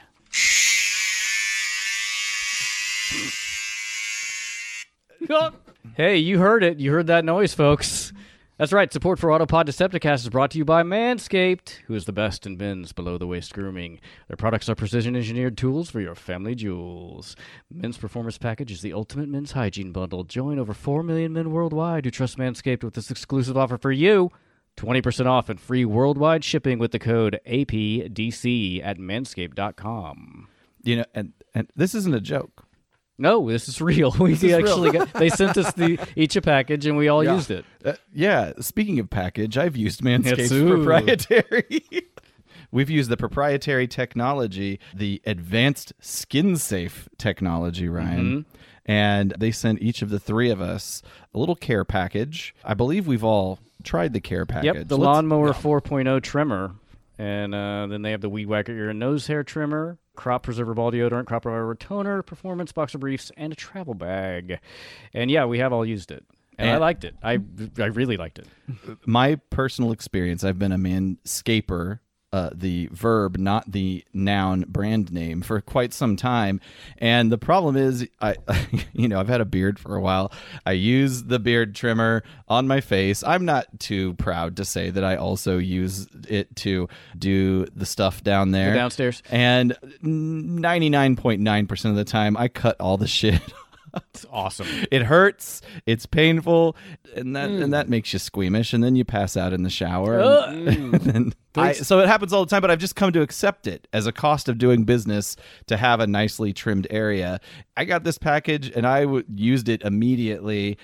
Hey, you heard it. You heard that noise, folks. That's right. Support for Autopod Decepticast is brought to you by Manscaped, who is the best in men's below-the-waist grooming. Their products are precision-engineered tools for your family jewels. Men's Performance Package is the ultimate men's hygiene bundle. Join over four million men worldwide who trust Manscaped with this exclusive offer for you. twenty percent off and free worldwide shipping with the code A P D C at manscaped dot com. you know, and, and this isn't a joke. No, this is real. We is real. actually got, they sent us the each a package and we all Yeah. used it. Uh, yeah, speaking of package, I've used Manscaped's Yatsu. proprietary. We've used the proprietary technology, the advanced skin safe technology, Ryan. Mm-hmm. And they sent each of the three of us a little care package. I believe we've all tried the care package. Yep, the Let's- Lawnmower four point oh trimmer. And uh, then they have the Weed Whacker ear and nose hair trimmer, Crop Preserver ball deodorant, Crop Preserver toner, Performance boxer briefs, and a travel bag. And yeah, we have all used it. And, I And- liked it. I, I really liked it. My personal experience, I've been a manscaper, uh, the verb, not the noun brand name, for quite some time. And the problem is, I, you know, I've had a beard for a while. I use the beard trimmer on my face. I'm not too proud to say that I also use it to do the stuff down there. Downstairs. And ninety-nine point nine percent of the time, I cut all the shit. It's awesome. It hurts. It's painful, and that Mm. and that makes you squeamish, and then you pass out in the shower. Ugh. and- and then- I, so it happens all the time, but I've just come to accept it as a cost of doing business to have a nicely trimmed area. I got this package, and I w- used it immediately,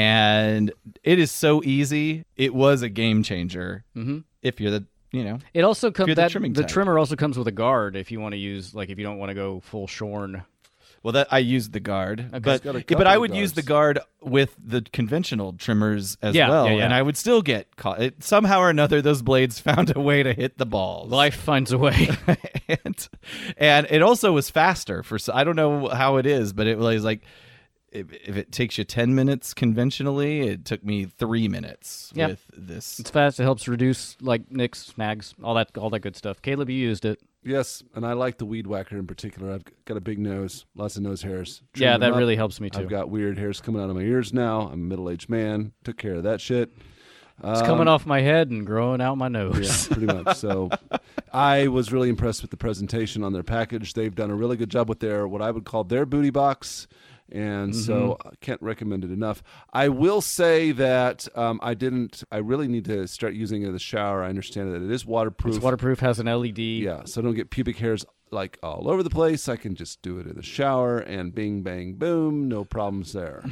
and it is so easy. It was a game changer. Mm-hmm. If you're the, you know, It also you're comes the that trimming the type. trimmer also comes with a guard if you want to use like if you don't want to go full shorn. Well, that I used the guard, but got a yeah, couple but I of would use the guards. guard with the conventional trimmers as Yeah, well, yeah, yeah. and I would still get caught. It, somehow or another, those blades found a way to hit the balls. Life finds a way. and, and it also was faster for. I don't know how it is, but it was like if, if it takes you ten minutes conventionally, it took me three minutes Yep. with this. It's fast. It helps reduce like nicks, snags, all that, all that good stuff. Caleb, you used it. Yes, and I like the weed whacker in particular. I've got a big nose, lots of nose hairs. Trim Yeah, them that up. really helps me too. I've got weird hairs coming out of my ears now. I'm a middle-aged man. Took care of that shit. It's coming off my head and growing out my nose. Yeah, pretty much. So I was really impressed with the presentation on their package. They've done a really good job with their, what I would call their booty box. And so I can't recommend it enough. I will say that um, I didn't, I really need to start using it in the shower. I understand that it is waterproof. It's waterproof, has an L E D. Yeah, so I don't get pubic hairs like all over the place. I can just do it in the shower and bing, bang, boom. No problems there.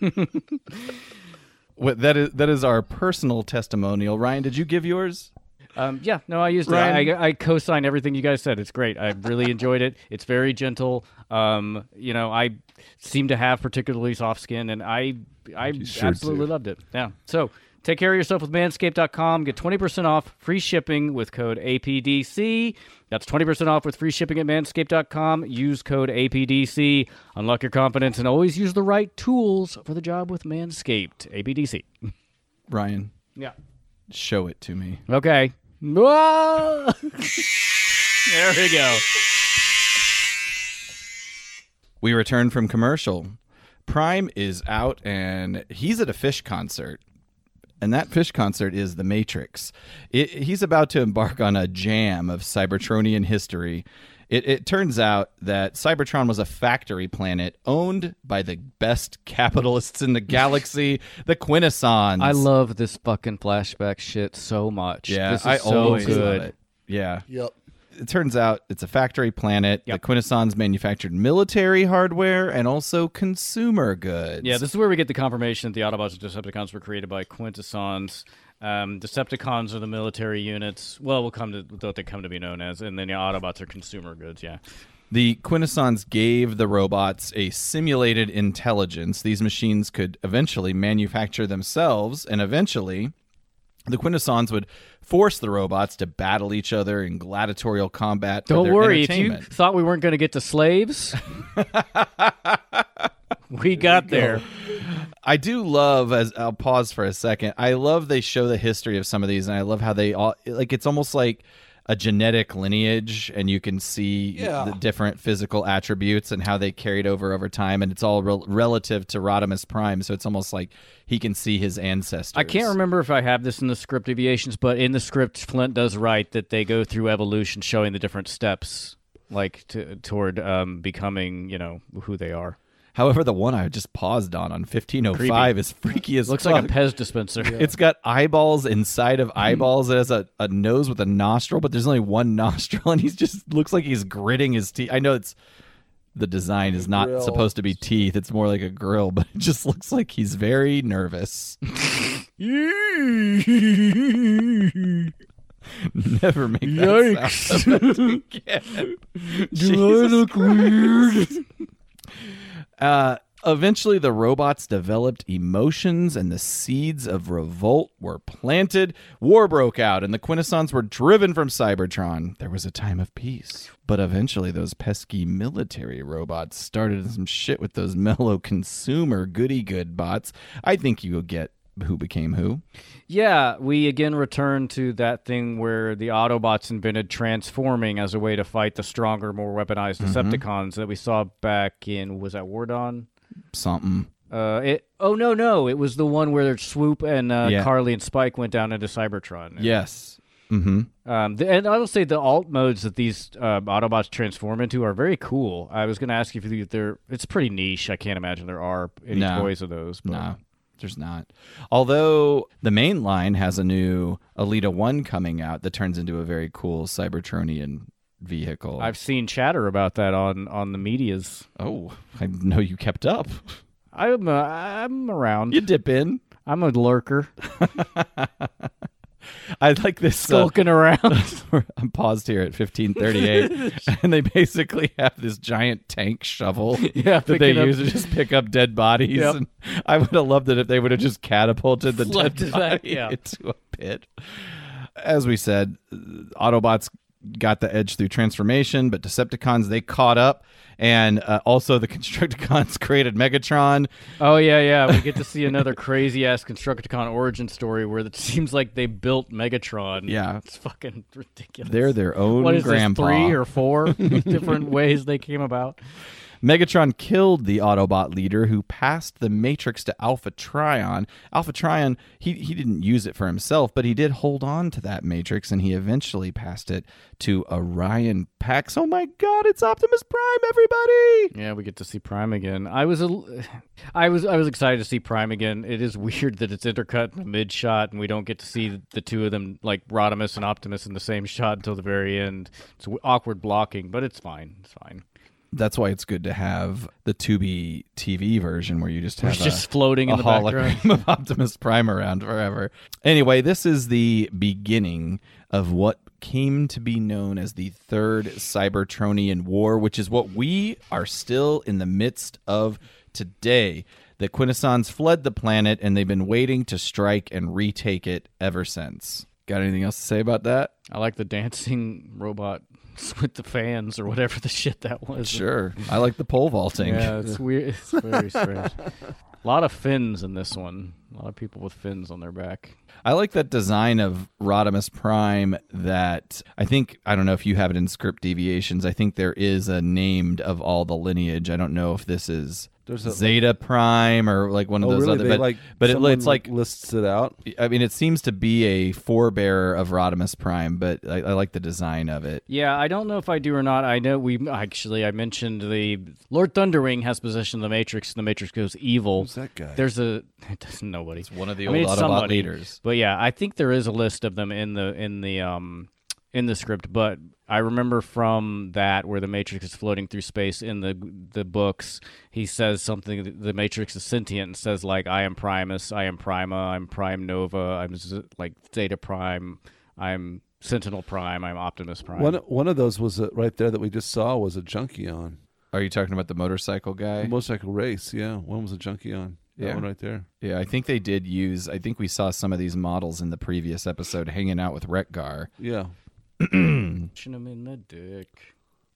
What, that is that is our personal testimonial. Ryan, did you give yours? Um, yeah, no, I used Ryan? it. I, I co-sign everything you guys said. It's great. I really enjoyed it. It's very gentle. Um, you know, I seem to have particularly soft skin, and I I sure absolutely do. loved it. Yeah. So take care of yourself with manscaped dot com. Get twenty percent off, free shipping with code A P D C. That's twenty percent off with free shipping at manscaped dot com. Use code A P D C. Unlock your confidence and always use the right tools for the job with Manscaped. A P D C. Ryan, Yeah. show it to me. Okay. Whoa! There we go. We return from commercial. Prime is out, and he's at a Fish concert. And that Fish concert is The Matrix. It, he's about to embark on a jam of Cybertronian history. It, it turns out that Cybertron was a factory planet owned by the best capitalists in the galaxy, the Quintessons. I love this fucking flashback shit so much. Yeah, this is I so always good. love it. Yeah. Yep. It turns out it's a factory planet. Yep. The Quintessons manufactured military hardware and also consumer goods. Yeah, this is where we get the confirmation that the Autobots and Decepticons were created by Quintessons. Um, Decepticons are the military units. Well, we'll come to what they come to be known as, and then the Autobots are consumer goods. Yeah. The Quintessons gave the robots a simulated intelligence. These machines could eventually manufacture themselves, and eventually the Quintessons would force the robots to battle each other in gladiatorial combat. for Don't their worry, if you entertainment. thought we weren't going to get to slaves, we got there. I do love, as I'll pause for a second, I love they show the history of some of these, and I love how they all, like, it's almost like a genetic lineage, and you can see Yeah. the different physical attributes and how they carried over over time, and it's all rel- relative to Rodimus Prime, so it's almost like he can see his ancestors. I can't remember if I have this in the script deviations, but in the script, Flint does write that they go through evolution, showing the different steps, like to, toward um, becoming, you know, who they are. However, the one I just paused on, on fifteen oh five, is freaky as Looks fuck. like a Pez dispenser. It's got eyeballs inside of eyeballs. It has a, a nose with a nostril, but there's only one nostril, and he's just looks like he's gritting his teeth. I know it's the design is not Grill. supposed to be teeth; it's more like a grill, but it just looks like he's very nervous. Never make that sound again. Do I look weird? Uh, eventually, the robots developed emotions, and the seeds of revolt were planted. War broke out, and the Quintessons were driven from Cybertron. There was a time of peace. But eventually, those pesky military robots started some shit with those mellow consumer goody-good bots. I think you will get who became who. Yeah, we again return to that thing where the Autobots invented transforming as a way to fight the stronger, more weaponized Decepticons that we saw back in, was that War Dawn? Something. Uh, it. Oh, no, no. It was the one where Swoop and uh, Yeah. Carly and Spike went down into Cybertron. Yes. Mm-hmm. Um, the, and I will say the alt modes that these uh, Autobots transform into are very cool. I was going to ask you if they're. It's pretty niche. I can't imagine there are any No. toys of those. But. No, there's not. Although the main line has a new Alita one coming out that turns into a very cool Cybertronian vehicle. I've seen chatter about that on, on the medias. Oh, I know you kept up. I'm uh, I'm around. You dip in. I'm a lurker. I like this. Skulking uh, around. I'm paused here at fifteen thirty-eight, and they basically have this giant tank shovel Yeah, that they picking up- use to just pick up dead bodies. Yep. And I would have loved it if they would have just catapulted the Flipped dead it back, body yeah. into a pit. As we said, Autobots got the edge through transformation, but Decepticons, they caught up. And uh, also the Constructicons created Megatron. Oh, yeah, yeah. We get to see another crazy-ass Constructicon origin story where it seems like they built Megatron. Yeah. It's fucking ridiculous. They're their own What is grandpa. this, three or four different ways they came about? Megatron killed the Autobot leader who passed the Matrix to Alpha Trion. Alpha Trion, he, he didn't use it for himself, but he did hold on to that Matrix, and he eventually passed it to Orion Pax. Oh my god, it's Optimus Prime, everybody! Yeah, we get to see Prime again. I was a, I was I was excited to see Prime again. It is weird that it's intercut in the mid shot, and we don't get to see the two of them, like Rodimus and Optimus, in the same shot until the very end. It's awkward blocking, but it's fine. It's fine. That's why it's good to have the Tubi T V version where you just have It's a, just floating a in the background. hologram of Optimus Prime around forever. Anyway, this is the beginning of what came to be known as the Third Cybertronian War, which is what we are still in the midst of today. The Quintessons fled the planet, and they've been waiting to strike and retake it ever since. Got anything else to say about that? I like the dancing robot with the fans or whatever the shit that was. Sure. I like the pole vaulting. Yeah, it's weird. It's very strange. A lot of fins in this one. A lot of people with fins on their back. I like that design of Rodimus Prime that I think, I don't know if you have it in script deviations, I think there is a named of all the lineage. I don't know if this is There's a- Zeta Prime or like one of Oh, those really? other, They, but, like, but it, someone, it's like, lists it out. I mean, it seems to be a forebearer of Rodimus Prime, but I, I like the design of it. Yeah, I don't know if I do or not. I know we actually, I mentioned the Lord Thunderwing has possession of the Matrix, and the Matrix goes evil. Who's that guy? There's a, it doesn't nobody. It's one of the I old mean, it's Autobot somebody. leaders. But yeah, I think there is a list of them in the in the um in the script. But I remember from that where the Matrix is floating through space in the the books, he says something. The Matrix is sentient and says like, "I am Primus, I am Prima, I'm Prime Nova, I'm Z- like Zeta Prime, I'm Sentinel Prime, I'm Optimus Prime." One one of those was a, right there that we just saw was a Junkion. Are you talking about the motorcycle guy? The motorcycle race, yeah. One was a Junkion. That Yeah. one right there. Yeah, I think they did use, I think we saw some of these models in the previous episode hanging out with Retgar. Yeah. Punching him in the dick.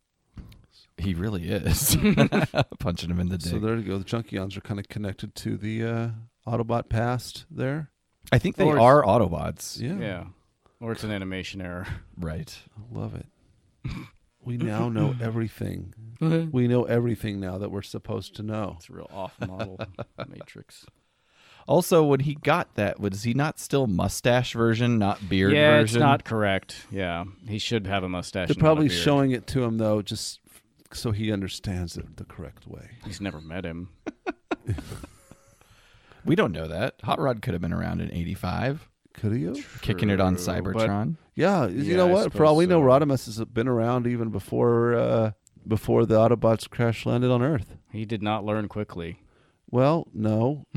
He really is. Punching him in the dick. So there you go. The Junkions are kind of connected to the uh, Autobot past there. I think they Or it's- are Autobots. Yeah. Yeah, or it's an animation error. Right. I love it. We now know everything. We know everything now that we're supposed to know. It's a real off model Matrix. Also, when he got that, was he not still mustache version, not beard Yeah, version? it's not correct. Yeah, he should have a mustache. They're and not a probably beard. showing it to him, though, just f- so he understands it the correct way. He's never met him. We don't know that. Hot Rod could have been around in eighty-five, Could he have? kicking it on True, Cybertron. Yeah, you Yeah, know I what? For all we know, suppose so. Rodimus has been around even before uh, before the Autobots crash landed on Earth. He did not learn quickly. Well, no.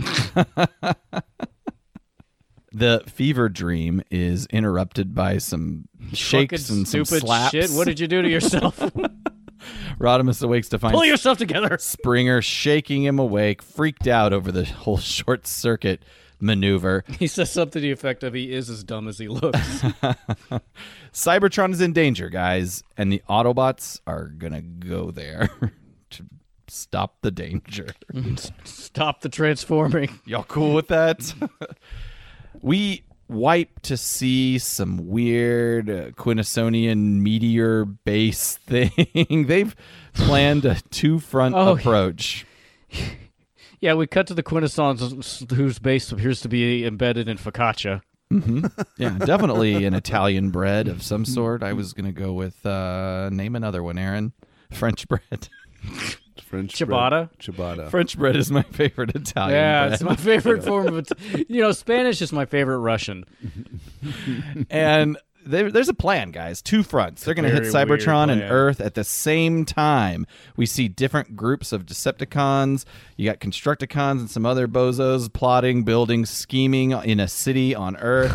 The fever dream is interrupted by some shakes Fucking and some stupid slaps. shit. What did you do to yourself? Rodimus awakes to find Pull yourself together. Springer shaking him awake, freaked out over the whole short circuit maneuver. He says something to the effect of, "He is as dumb as he looks." Cybertron is in danger, guys, and the Autobots are gonna go there to stop the danger. Stop the transforming. Y'all cool with that? We wipe to see some weird uh, Quintessonian meteor base thing. They've planned a two-front Oh, approach. Yeah, we cut to the Quintessons, whose base appears to be embedded in focaccia. Yeah, definitely an Italian bread of some sort. I was going to go with, uh, name another one, Aaron. French bread. French Ciabatta? bread. Ciabatta. French bread is my favorite Italian Yeah, bread. it's my favorite form of it. You know, Spanish is my favorite Russian. And there, there's a plan, guys. Two fronts. They're going to hit Very weird Cybertron and plan. Earth at the same time. We see different groups of Decepticons. You got Constructicons and some other bozos plotting, building, scheming in a city on Earth.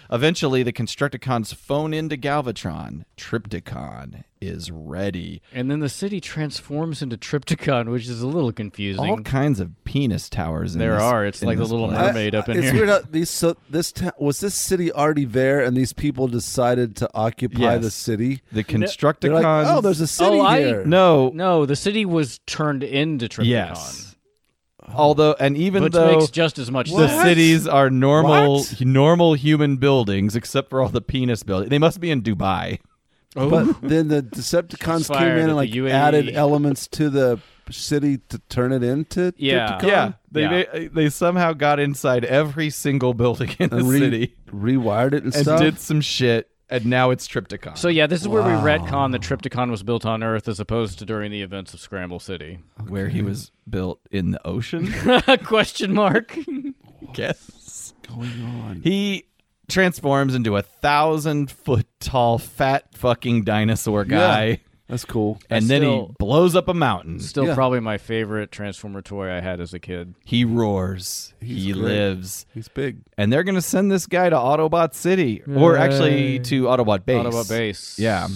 Eventually, the Constructicons phone into Galvatron. Trypticon is ready. And then the city transforms into Trypticon, which is a little confusing. All kinds of penis towers. In there this, are. It's in like the this Little place. Mermaid up in it's here. weird how these so this ta- was this city already there, and these people decided to occupy Yes. the city. The They're Constructicons. like, oh, there's a city Oh, I- here. no, No, the city was turned into Trypticon. Yes. Although, and even Which though makes just as much the sense. cities are normal, What? normal human buildings, except for all the penis buildings. They must be in Dubai. But then the Decepticons Fired came in at and the like U A E. added elements to the city to turn it into Yeah. Trypticon? Yeah, they Yeah. ma- they somehow got inside every single building in the and re- city rewired it and, and stuff. did some shit, and now it's Trypticon. So yeah, this is where we Wow. retcon that Trypticon was built on Earth as opposed to during the events of Scramble City. where he was built in the ocean. Question mark. Guess going on? he transforms into a thousand foot tall fat fucking dinosaur guy, Yeah. That's cool. and I then still- he blows up a mountain. Still Yeah. probably my favorite Transformer toy I had as a kid. He roars. He's he great. lives. He's big. And they're going to send this guy to Autobot City, or actually to Autobot Base. Autobot Base. Yeah.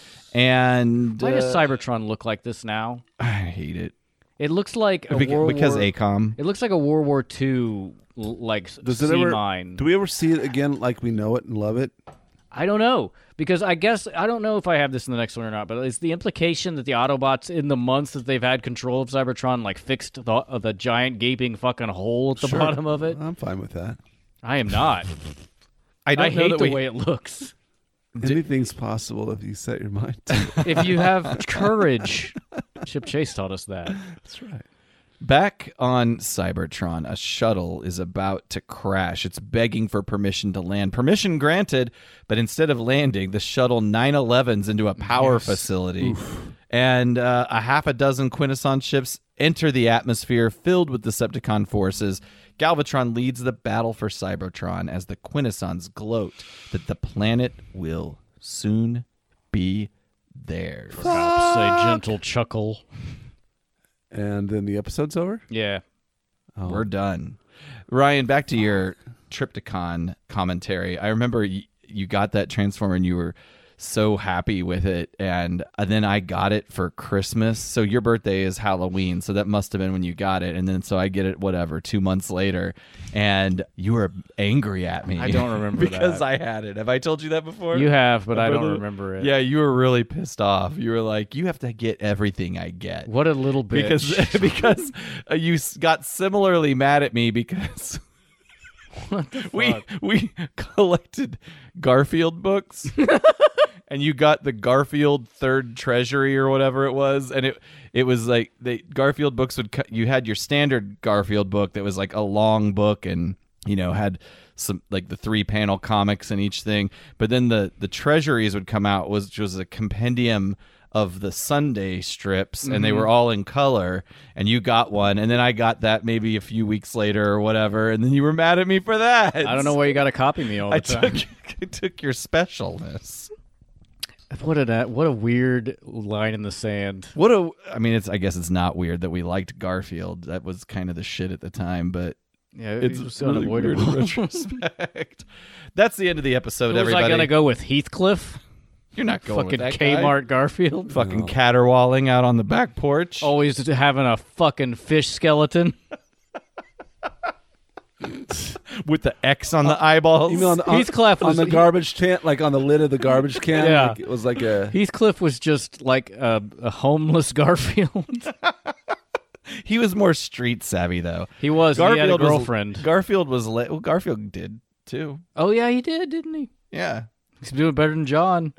And Why does uh, Cybertron look like this now? I hate it It looks like a Beca- World because War, ACOM. It looks like a World War Two l- like s- Does it sea ever? mine. Do we ever see it again like we know it and love it? I don't know because I guess I don't know if I have this in the next one or not. But it's the implication that the Autobots, in the months that they've had control of Cybertron, like fixed the uh, the giant gaping fucking hole at the Sure. bottom of it. I'm fine with that. I am not. I don't I know hate that the we, way it looks. Anything's possible if you set your mind to it. If you have courage, Chip Chase taught us that. That's right. Back on Cybertron, a shuttle is about to crash. It's begging for permission to land. Permission granted, but instead of landing, the shuttle nine elevens into a power facility. And uh, a half a dozen Quintesson ships enter the atmosphere filled with Decepticon forces. Galvatron leads the battle for Cybertron as the Quintessons gloat that the planet will soon be theirs. Perhaps a gentle chuckle. And then the episode's over? Yeah. Oh. We're done. Ryan, back to your Trypticon commentary. I remember y- you got that Transformer and you were so happy with it, and uh, then I got it for Christmas. So your birthday is Halloween, so that must have been when you got it. And then so I get it, whatever, two months later, and you were angry at me. I don't remember because that. I had it. Have I told you that before? You have, but My I don't brother- remember it. Yeah, you were really pissed off. You were like, you have to get everything I get. What a little bitch. Because because uh, you s- got similarly mad at me because we fuck? we collected Garfield books and you got the Garfield Third Treasury or whatever it was, and it it was like the Garfield books would cut. You had your standard Garfield book that was like a long book and you know had some like the three panel comics in each thing, but then the the treasuries would come out, was which was a compendium of the Sunday strips, and they were all in color, and you got one, and then I got that maybe a few weeks later or whatever, and then you were mad at me for that. I don't know why you got to copy me all the I time. took I took your specialness. What a what a weird line in the sand. What a I mean, it's I guess it's not weird that we liked Garfield. That was kind of the shit at the time, but Yeah, it's it was really weird unavoidable. in retrospect. That's the end of the episode, Was everybody. I gonna go with Heathcliff? You're not going Fucking with that guy. Kmart Garfield. Fucking caterwauling out on the back porch. Always having a fucking fish skeleton. With the X on the eyeballs. You mean on the, on, Heathcliff on was- the garbage can, like on the lid of the garbage can? Yeah. Like it was like a. Heathcliff was just like a, a homeless Garfield. He was more street savvy though. He was. he had a was- girlfriend. Garfield was li- well, Garfield did too. Oh yeah, he did, didn't he? Yeah. He's doing better than John.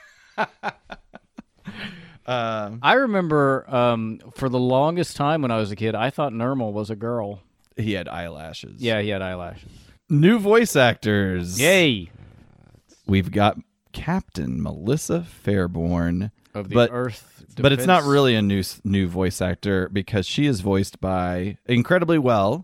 Um, I remember um, for the longest time when I was a kid, I thought Nermal was a girl. he had eyelashes. Yeah, he had eyelashes. New voice actors. Yay! We've got Captain Melissa Fairborn, Of the but Earth. but it's not Defense- really a new new voice actor because she is voiced by incredibly well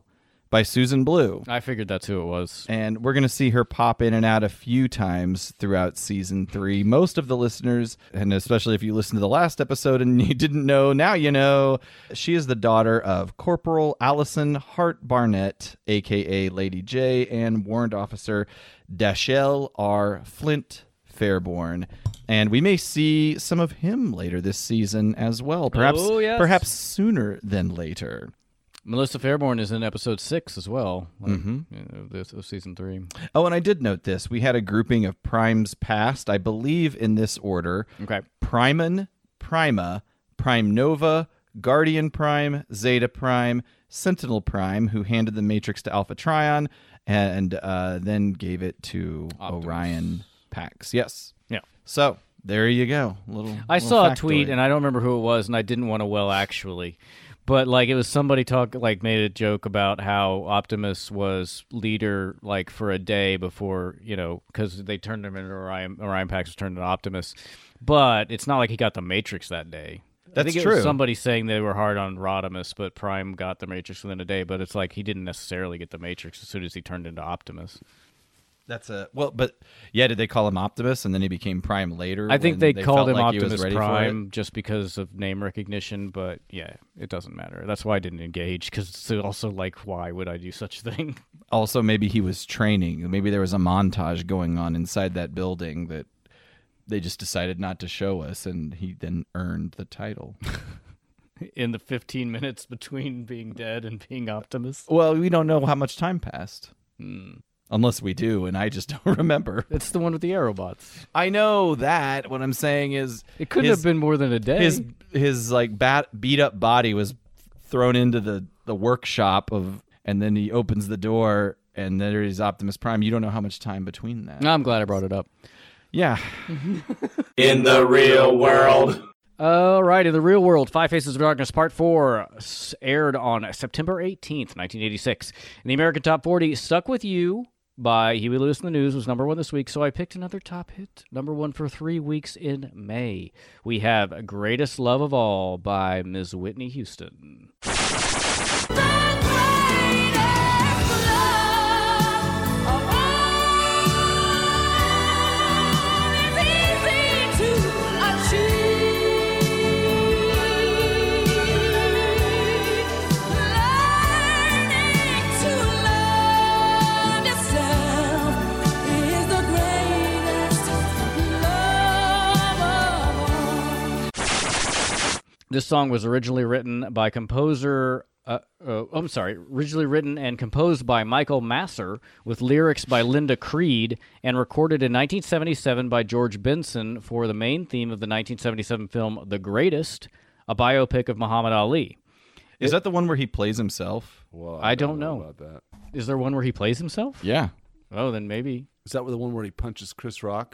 by Susan Blue. I figured that's who it was. And we're going to see her pop in and out a few times throughout season three. Most of the listeners, and especially if you listened to the last episode and you didn't know, now you know, she is the daughter of Corporal Allison Hart Barnett, a k a. Lady J, and Warrant Officer Dashiell R. Flint Fairborn. And we may see some of him later this season as well. Perhaps, Oh, yes. perhaps sooner than later. Melissa Fairborn is in episode six as well, like, Mm-hmm. you know, this of season three. Oh, and I did note this. We had a grouping of primes past, I believe in this order. Okay. Primon, Prima, Prime Nova, Guardian Prime, Zeta Prime, Sentinel Prime, who handed the Matrix to Alpha Trion, and uh, then gave it to Optimus. Orion Pax. Yes. Yeah. So, there you go. Little. I little saw a factoid. tweet, and I don't remember who it was, and I didn't want to well actually. But, like, it was somebody talk, like, made a joke about how Optimus was leader, like, for a day before, you know, because they turned him into Orion, Orion Pax was turned into Optimus. But it's not like he got the Matrix that day. I That's think it true. was somebody saying they were hard on Rodimus, but Prime got the Matrix within a day. But it's like he didn't necessarily get the Matrix as soon as he turned into Optimus. That's a well, but yeah, did they call him Optimus and then he became Prime later? I think when they, they called felt him like he was Optimus ready for it? Prime just because of name recognition, but yeah, it doesn't matter. That's why I didn't engage, because it's also like, why would I do such a thing? Also, maybe he was training. Maybe there was a montage going on inside that building that they just decided not to show us, and he then earned the title. In the fifteen minutes between being dead and being Optimus. Well, we don't know how much time passed. Hmm. Unless we do, and I just don't remember. It's the one with the Aerobots. I know that. What I'm saying is, It couldn't his, have been more than a day. his his like bat beat up body was thrown into the the workshop of, and then he opens the door, and there is Optimus Prime. You don't know how much time between that. I'm glad I brought it up. Yeah. In the real world. All right, in the real world, Five Faces of Darkness Part four s- aired on September eighteenth, nineteen eighty-six. In the American Top forty, Stuck With You by Huey Lewis and the News was number one this week, so I picked another top hit, number one for three weeks in May. We have Greatest Love of All by Miz Whitney Houston. This song was originally written by composer, uh, uh, I'm sorry, originally written and composed by Michael Masser with lyrics by Linda Creed and recorded in nineteen seventy-seven by George Benson for the main theme of the nineteen seventy-seven film The Greatest, a biopic of Muhammad Ali. Is that the one where he plays himself? Well, I don't know. about that. Is there one where he plays himself? Yeah. Oh, then maybe. Is that the one where he punches Chris Rock?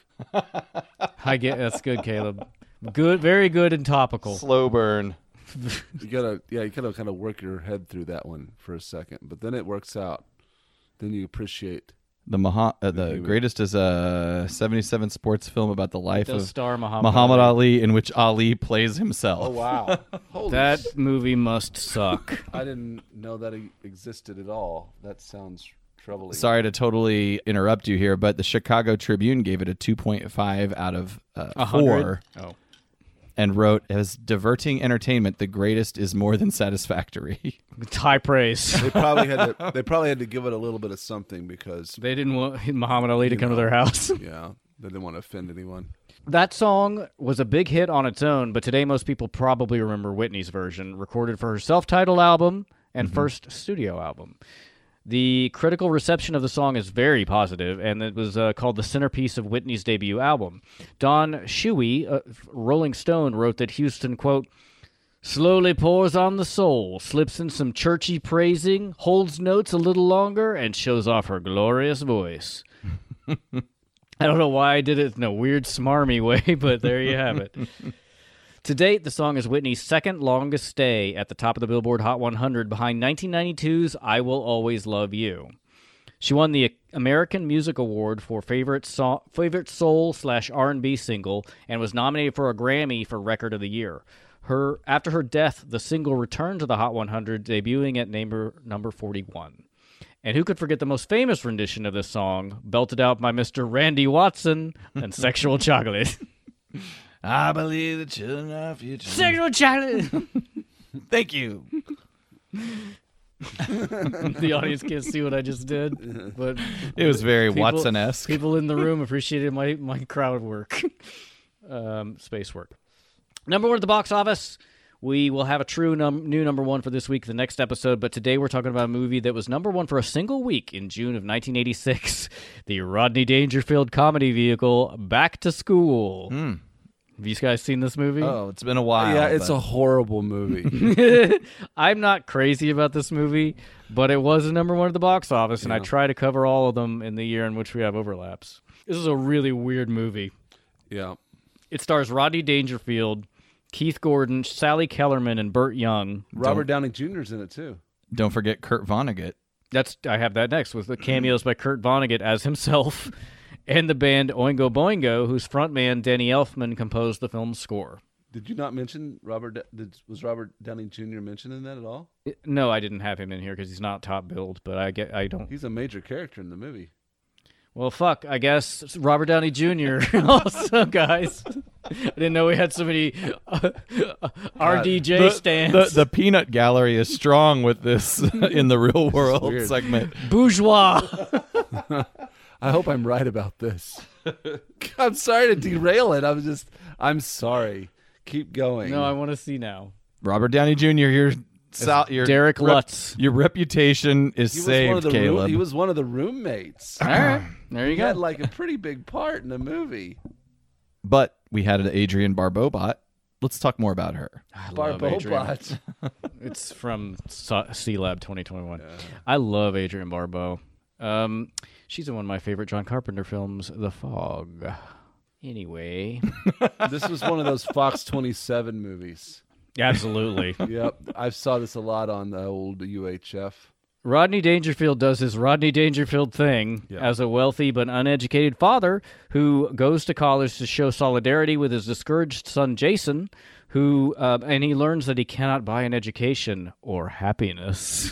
I get that's good, Caleb. Good, very good and topical. Slow burn. You gotta, yeah, you gotta kind of work your head through that one for a second, but then it works out. Then you appreciate. The Maha- uh, the Huey. Greatest is a seventy-seven sports film about the life Does of star Muhammad, Muhammad Ali. Ali, in which Ali plays himself. Oh wow! Holy That sh- movie must suck. I didn't know that it existed at all. That sounds troubling. Sorry to totally interrupt you here, but the Chicago Tribune gave it a two point five out of uh, A four hundred? Oh. and wrote, as diverting entertainment, the greatest is more than satisfactory. It's high praise. They probably had to. They probably had to give it a little bit of something because They didn't want Muhammad Ali to You come to know. their house. yeah, they didn't want to offend anyone. That song was a big hit on its own, but today most people probably remember Whitney's version, recorded for her self-titled album and first studio album. The critical reception of the song is very positive, and it was uh, called the centerpiece of Whitney's debut album. Don Shuey, uh, Rolling Stone, wrote that Houston, quote, slowly pours on the soul, slips in some churchy praising, holds notes a little longer, and shows off her glorious voice. I don't know why I did it in a weird, smarmy way, but there you have it. To date, the song is Whitney's second longest stay at the top of the Billboard Hot one hundred, behind nineteen ninety-two's I Will Always Love You. She won the American Music Award for favorite so- favorite soul slash R and B single and was nominated for a Grammy for Record of the Year. Her after her death, the single returned to the Hot one hundred, debuting at number number forty-one. And who could forget the most famous rendition of this song, belted out by Mister Randy Watson and Sexual Chocolate? I believe the children are future. Sexual Chocolate! Thank you. The audience can't see what I just did, but It was very people- Watson-esque. People in the room appreciated my, my crowd work, um, space work. Number one at the box office. We will have a true num- new number one for this week, the next episode, but today we're talking about a movie that was number one for a single week in June of nineteen eighty-six, the Rodney Dangerfield comedy vehicle, Back to School. Mm. Have you guys seen this movie? Oh, it's been a while. yeah, it's but- a horrible movie. I'm not crazy about this movie, but it was a number one at the box office, and I Yeah. try to cover all of them in the year in which we have overlaps. This is a really weird movie. yeah. It stars Rodney Dangerfield, Keith Gordon, Sally Kellerman, and Burt Young. Robert Downey Junior's in it too. Don't forget Kurt Vonnegut. That's I have that next with the cameos by Kurt Vonnegut as himself, and the band Oingo Boingo, whose frontman Danny Elfman composed the film's score. Did you not mention Robert? Da- Did, was Robert Downey Junior mentioned in that at all? No, I didn't have him in here because he's not top billed, but I get I don't. He's a major character in the movie. Well, fuck. I guess Robert Downey Junior also, guys. I didn't know we had so many uh, R D J The, stands. the, the peanut gallery is strong with this in the real world weird. segment. Bourgeois. I hope I'm right about this. I'm sorry to derail it. I'm just. I'm sorry. Keep going. No, I want to see now. Robert Downey Junior Your, sal- your Derek rep- Lutz. Your reputation is he was saved, one of the room- Caleb. he was one of the roommates. All right. There you He go. had like a pretty big part in the movie. But we had an Adrienne Barbobot. Let's talk more about her. I love Adrian. Barbobot. It's from C Lab twenty twenty-one. I love Adrienne Barbeau. Um, she's in one of my favorite John Carpenter films, The Fog. Anyway. This was one of those Fox twenty-seven movies. Absolutely. Yep, I saw this a lot on the old U H F. Rodney Dangerfield does his Rodney Dangerfield thing Yeah. as a wealthy but uneducated father who goes to college to show solidarity with his discouraged son Jason, who uh, and he learns that he cannot buy an education or happiness.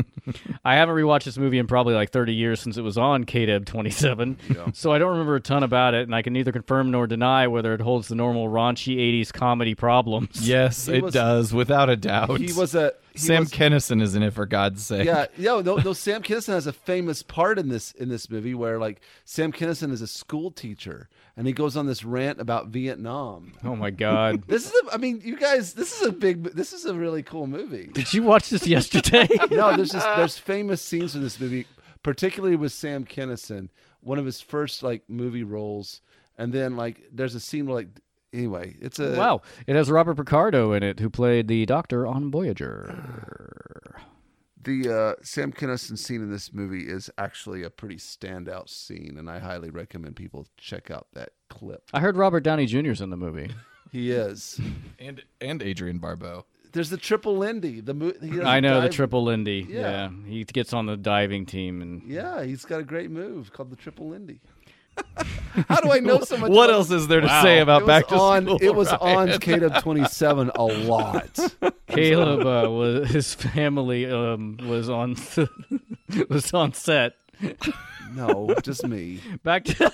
I haven't rewatched this movie in probably like thirty years since it was on K D E B twenty-seven, so I don't remember a ton about it, and I can neither confirm nor deny whether it holds the normal raunchy eighties comedy problems. Yes, He it was- does, without a doubt. He was a he Sam was- Kinison is in it, for God's sake. Yeah, no, no, no. Sam Kinison has a famous part in this in this movie where like Sam Kinison is a school teacher and he goes on this rant about Vietnam. Oh my God. This is, a, I mean, you guys, this is a big, this is a really cool movie. Did you watch this yesterday? No, there's just there's famous scenes in this movie, particularly with Sam Kinison, one of his first like movie roles, and then like there's a scene where like anyway, it's a Wow. It has Robert Picardo in it, who played the doctor on Voyager. The uh, Sam Kinison scene in this movie is actually a pretty standout scene, and I highly recommend people check out that clip. I heard Robert Downey Junior's in the movie. He is. And and Adrienne Barbeau. There's the triple Lindy. The mo- he does I a know, the dive- triple Lindy. Yeah. Yeah. He gets on the diving team. and Yeah, he's got a great move called the triple Lindy. How do I know so much? What about- else is there to Wow. say It about was Back to on. School? It was Ryan? on K D E B twenty-seven a lot. Caleb, uh, was, his family um, was on was on set. No, just me. Back to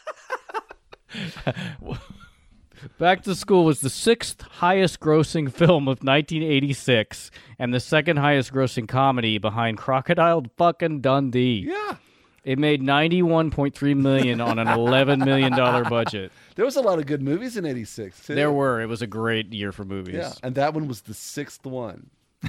Back to School was the sixth highest grossing film of nineteen eighty-six and the second highest grossing comedy behind Crocodile fucking Dundee. Yeah, It made ninety-one point three million dollars on an eleven million dollars budget. there was a lot of good movies in eighty-six. Too. There were. It was a great year for movies. Yeah, and that one was the sixth one.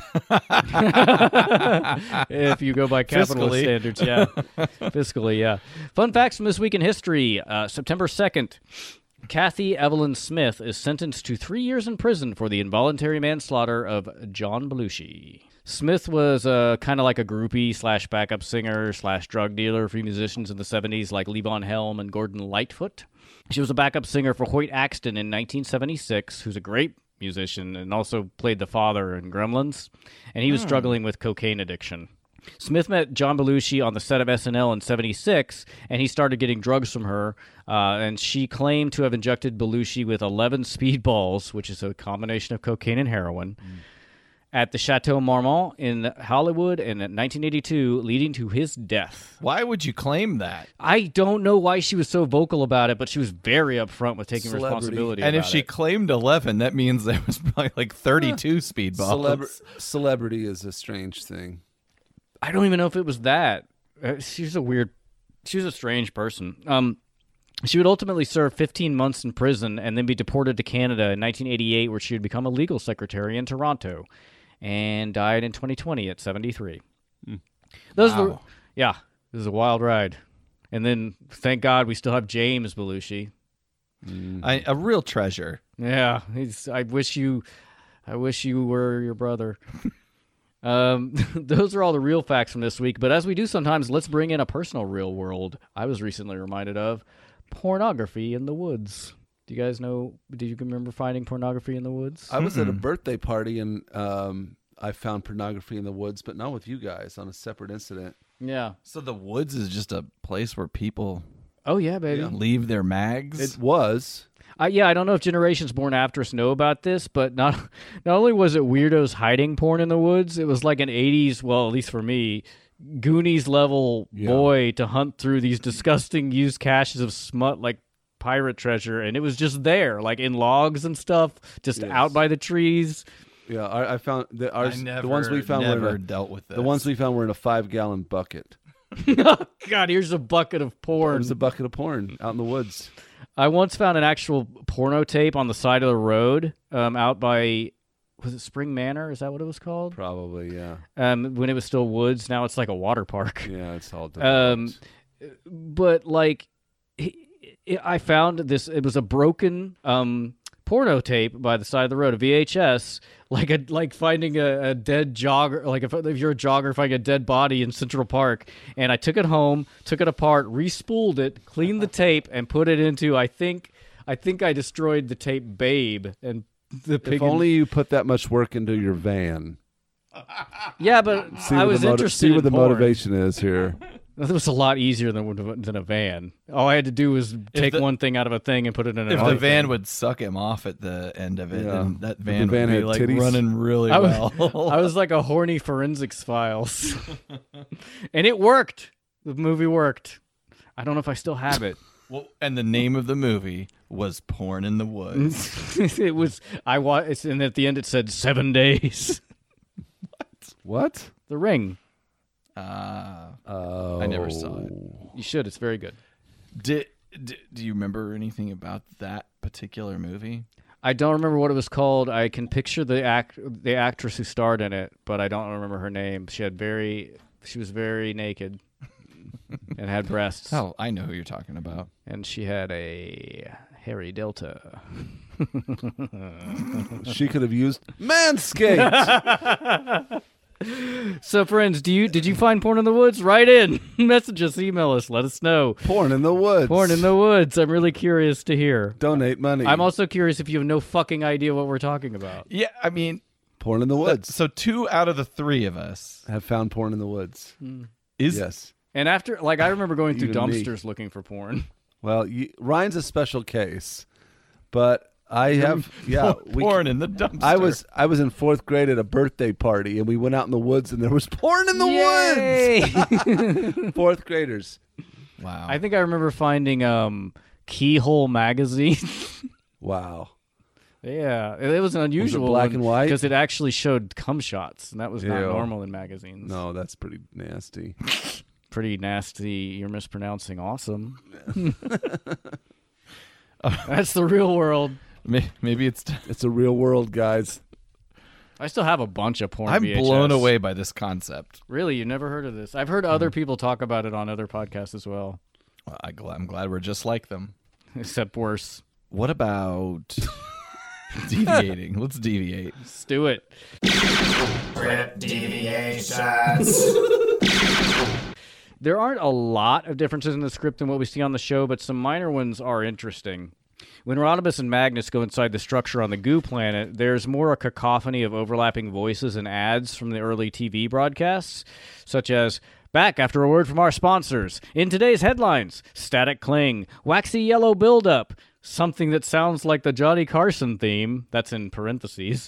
If you go by capitalist Fiscally. standards, yeah. Fiscally, yeah. Fun facts from this week in history. Uh, September second, Kathy Evelyn Smith is sentenced to three years in prison for the involuntary manslaughter of John Belushi. Smith was uh, kind of like a groupie slash backup singer slash drug dealer for musicians in the seventies like Levon Helm and Gordon Lightfoot. She was a backup singer for Hoyt Axton in nineteen seventy-six, who's a great musician and also played the father in Gremlins, and he was struggling with cocaine addiction. Smith met John Belushi on the set of S N L in seventy-six, and he started getting drugs from her, uh, and she claimed to have injected Belushi with eleven speedballs, which is a combination of cocaine and heroin. at the Chateau Marmont in Hollywood in nineteen eighty-two, leading to his death. Why would you claim that? I don't know why she was so vocal about it, but she was very upfront with taking Celebrity. responsibility And if about she it. claimed eleven, that means there was probably like thirty-two speedballs. Celebra- celebrity is a strange thing. I don't even know if it was that. Uh, she's a weird, she was a strange person. Um, she would ultimately serve fifteen months in prison and then be deported to Canada in nineteen eighty-eight, where she would become a legal secretary in Toronto, and died in twenty twenty at seventy-three. Hmm. Those Wow. were, yeah, this is a wild ride. And then, thank God, we still have James Belushi. I, a real treasure. Yeah, he's, I wish you, I wish you were your brother. um, those are all the real facts from this week. But as we do sometimes, let's bring in a personal real world I was recently reminded of: pornography in the woods. Do you guys know? Do you remember finding pornography in the woods? I was at a birthday party and um, I found pornography in the woods, but not with you guys, on a separate incident. Yeah. So the woods is just a place where people Oh yeah, baby. leave their mags. It was. I, yeah, I don't know if generations born after us know about this, but not not only was it weirdos hiding porn in the woods, it was like an eighties, well, at least for me, Goonies level Yeah. boy to hunt through these disgusting used caches of smut like pirate treasure, and it was just there, like in logs and stuff, just Yes. out by the trees. Yeah, I, I found the, I ours, never, the ones we found were never in a, dealt with this. the ones we found were in a five gallon bucket. Oh, God, here's a bucket of porn. There's a bucket of porn out in the woods. I once found an actual porno tape on the side of the road um, out by, was it Spring Manor? Is that what it was called? Probably, yeah. Um, when it was still woods. Now it's like a water park. Yeah, it's all Um, developed. But like, he, he- I found this. It was a broken um, porno tape by the side of the road, a V H S, like a like finding a, a dead jogger. Like if, if you're a jogger finding a dead body in Central Park. And I took it home, took it apart, re-spooled it, cleaned the tape, and put it into. I think I think I destroyed the tape, Babe, and the pig. If and- only you put that much work into your van. yeah, but See I what was the motiv- interested. See what in the porn. motivation is here. It was a lot easier than than a van. All I had to do was take the- one thing out of a thing and put it in if another the van thing. would suck him off at the end of it, Yeah. and that If the van, van would be had like titties. running really I was, well. I was like a horny forensics files, and it worked. The movie worked. I don't know if I still have it. Well, and the name of the movie was Porn in the Woods. It was I wa- it's, and at the end it said seven days. What? The Ring. Uh, Oh, I never saw it. You should. It's very good. did, did do you remember anything about that particular movie? I don't remember what it was called. I can picture the act the actress who starred in it, but I don't remember her name. She had very she was very naked and had breasts. Oh, I know who you're talking about. And she had a hairy delta. She could have used Manscaped. So, friends, do you did you find porn in the woods? Write in, message us, email us, let us know. Porn in the woods. Porn in the woods. I'm really curious to hear. Donate money. I'm also curious if you have no fucking idea what we're talking about. Yeah, I mean, Porn in the woods. so two out of the three of us Have found porn in the woods. is Yes. And after, like, I remember going through Even me. dumpsters looking for porn. Well, you, Ryan's a special case, but I have yeah. we- porn in the dumpster. I was I was in fourth grade at a birthday party, and we went out in the woods, and there was porn in the woods. Fourth graders. wow. I think I remember finding um, Keyhole magazine. Wow. Yeah, it was an unusual black one and white? because it actually showed cum shots, and that was not Ew. normal in magazines. No, that's pretty nasty. Pretty nasty. You're mispronouncing awesome. That's the real world. May- Maybe it's. It's a real world, guys. I still have a bunch of porn. I'm V H S. blown away by this concept. Really, you never heard of this? I've heard other people talk about it on other podcasts as well, Well, I gl- I'm glad we're just like them. except worse. What about deviating? Let's deviate. Let's do it. Trip deviations. There aren't a lot of differences in the script than what we see on the show, but some minor ones are interesting. When Rodimus and Magnus go inside the structure on the Goo Planet, there's more a cacophony of overlapping voices and ads from the early T V broadcasts, such as, back after a word from our sponsors. In today's headlines, static cling, waxy yellow buildup, something that sounds like the Johnny Carson theme, that's in parentheses,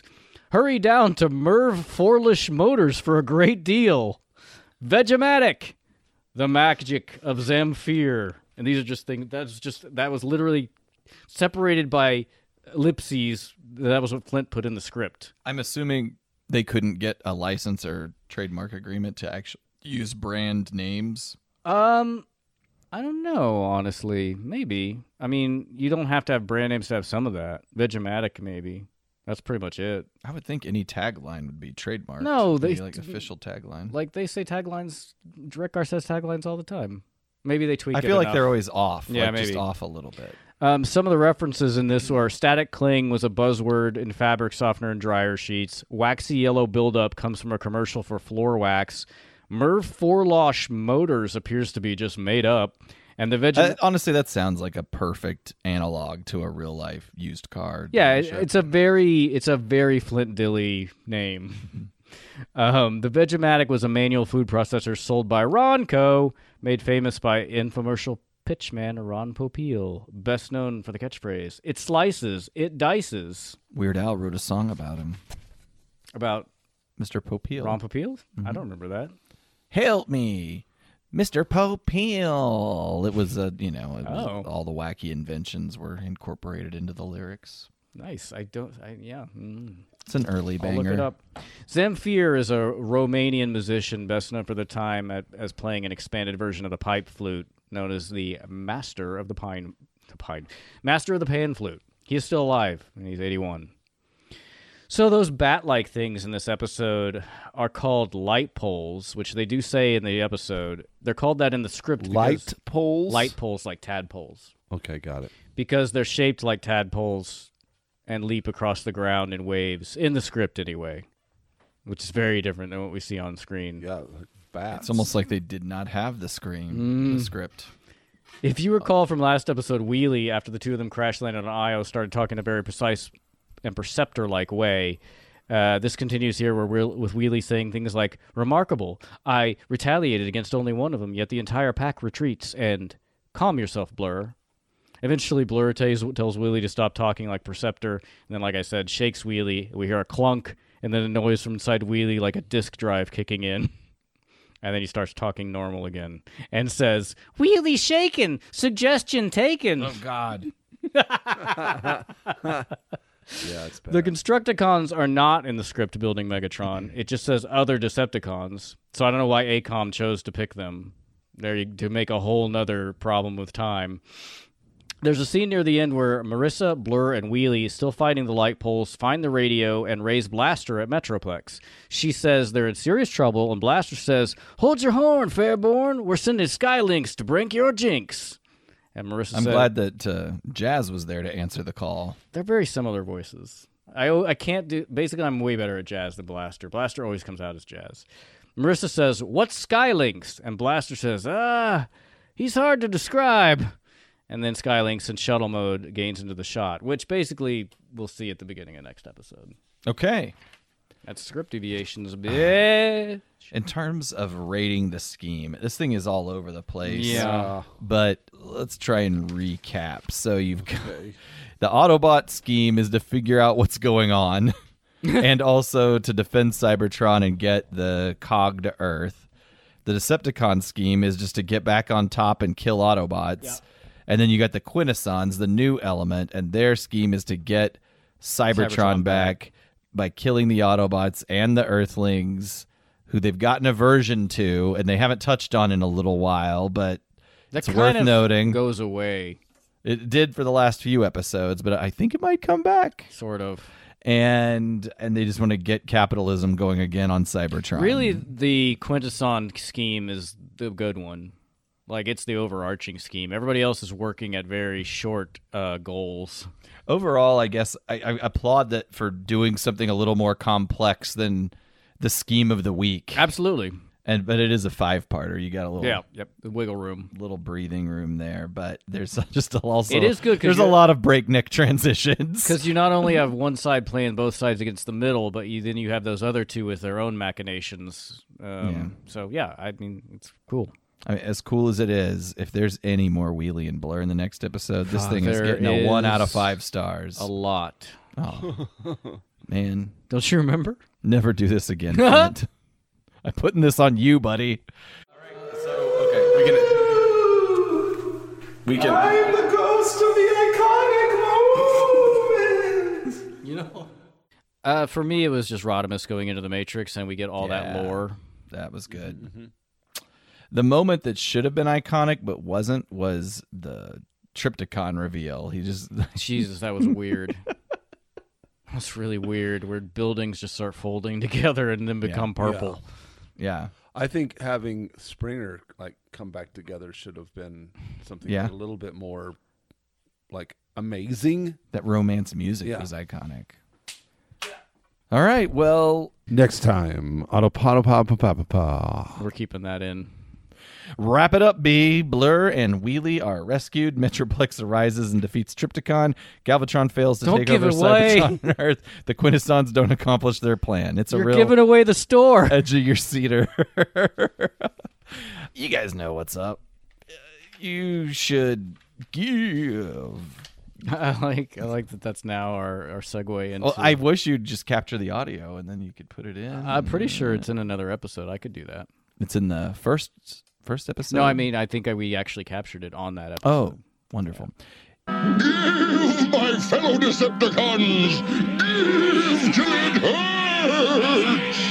Hurry down to Merv Forlish Motors for a great deal. Vegematic, the magic of Zamfir. And these are just things, that's just, that was literally separated by ellipses. That was what Flint put in the script. I'm assuming they couldn't get a license or trademark agreement to actually use brand names. Um, I don't know, honestly. Maybe. I mean, you don't have to have brand names to have some of that. Vegematic, maybe. That's pretty much it. I would think any tagline would be trademarked. No, they Maybe, like official tagline. Like they say taglines. Rick Gar says taglines all the time. Maybe they tweak I it feel like enough. they're always off. Yeah, like just maybe. off a little bit. Um, some of the references in this are static cling was a buzzword in fabric softener and dryer sheets. Waxy yellow buildup comes from a commercial for floor wax. Merv Forlosh Motors appears to be just made up. And the veg- Uh, honestly, that sounds like a perfect analog to a real life used car. Yeah, it, dealership. it's a very it's a very Flint Dilly name. um, the Vegematic was a manual food processor sold by Ronco, made famous by infomercial pitchman Ron Popeil, best known for the catchphrase "It slices, it dices." Weird Al wrote a song about him, About Mister Popeil. Ron Popeil? I don't remember that. Help me, Mister Popeil. It was a you know it was, Oh. all the wacky inventions were incorporated into the lyrics. Nice. I don't. I, yeah. Mm. It's an early I'll banger. look it up. Zamfir is a Romanian musician best known for the time at, as playing an expanded version of the pipe flute, known as the Master of the Pine, the Pine, Master of the Pan Flute. He is still alive, and he's eighty-one. So those bat-like things in this episode are called light poles, which they do say in the episode. They're called that in the script. because- Light poles? Light poles, like tadpoles, Okay, got it. because they're shaped like tadpoles and leap across the ground in waves, in the script anyway, which is very different than what we see on screen. Yeah, like bats. It's almost like they did not have the screen, Mm. the script. If you recall from last episode, Wheelie, after the two of them crash landed on Io, started talking in a very precise and Perceptor-like way. Uh, this continues here where we're, with Wheelie saying things like, "Remarkable, I retaliated against only one of them, yet the entire pack retreats," and "Calm yourself, Blur." Eventually, Blur tells, tells Wheelie to stop talking like Perceptor, and then, like I said, shakes Wheelie. We hear a clunk, and then a noise from inside Wheelie like a disk drive kicking in. And then he starts talking normal again and says, "Wheelie shaken, suggestion taken." God. Yeah, it's bad. The Constructicons are not in the script building Megatron. It just says other Decepticons. So I don't know why A COM chose to pick them. There you, to make a whole nother problem with time. There's a scene near the end where Marissa, Blur, and Wheelie, still fighting the light poles, find the radio and raise Blaster at Metroplex. She says they're in serious trouble, and Blaster says, "Hold your horn, Fairborn. We're sending Skylinks to break your jinx." And Marissa I'm said, glad that uh, Jazz was there to answer the call. they're very similar voices. I I can't do. Basically, I'm way better at Jazz than Blaster. Blaster always comes out as Jazz. Marissa says, "What's Skylinks?" And Blaster says, "Ah, he's hard to describe." And then Skylinks in shuttle mode gains into the shot, which basically we'll see at the beginning of next episode. Okay. That's script deviations, bitch. In terms of rating the scheme, this thing is all over the place. Yeah. But let's try and recap. So you've got the Autobot scheme is to figure out what's going on and also to defend Cybertron and get the cog to Earth. The Decepticon scheme is just to get back on top and kill Autobots. Yeah. And then you got the Quintessons, the new element, and their scheme is to get Cybertron, Cybertron back, back. by killing the Autobots and the Earthlings, who they've gotten aversion to, and they haven't touched on in a little while, but That it's kind worth of noting. goes away, It did for the last few episodes, but I think it might come back. sort of. And and they just want to get capitalism going again on Cybertron. Really, the Quintesson scheme is the good one. Like, it's the overarching scheme. Everybody else is working at very short uh, goals. Overall, I guess I, I applaud that for doing something a little more complex than the scheme of the week. Absolutely. And but it is a five-parter. You got a little Yeah. Yep. The wiggle room. little breathing room there, but there's just also It is good 'cause There's a you're- lot of breakneck transitions. Because you not only have one side playing both sides against the middle, but you then you have those other two with their own machinations. Um, Yeah. So, yeah, I mean, it's cool. I mean, as cool as it is, if there's any more Wheelie and Blur in the next episode, this Ah, thing is there getting a one out of is five stars. A lot. Oh. Man, Don't you remember? never do this again. Flint. I'm putting this on you, buddy. So, okay, we can. We can. I am the ghost of the iconic moment. You know. Uh, for me, it was just Rodimus going into the Matrix, and we get all Yeah. that lore. That was good. Mm-hmm. The moment that should have been iconic but wasn't was the Triptychon reveal. He just Jesus, that was weird. That's really weird. Where buildings just start folding together and then become purple. yeah. I think having Springer like come back together should have been something Yeah. a little bit more like amazing. That romance music Yeah. was iconic. All right, well, Next time, Autopodopopopopopop. We're keeping that in. wrap it up, B. Blur and Wheelie are rescued. Metroplex arises and defeats Triptychon. Galvatron fails to Don't take give over it away. Cybertron and Earth. The Quintessons don't accomplish their plan. It's a You're real giving away the store. edge of your seater. You guys know what's up. Uh, You should give. I like. I like that. That's now our, our segue into. Well, I wish you'd just capture the audio and then you could put it in. I'm pretty sure it's in another episode. I could do that. It's in the first first episode. No, I mean I think I, we actually captured it on that episode. Oh, wonderful. Give, my fellow Decepticons! Give till it hurts!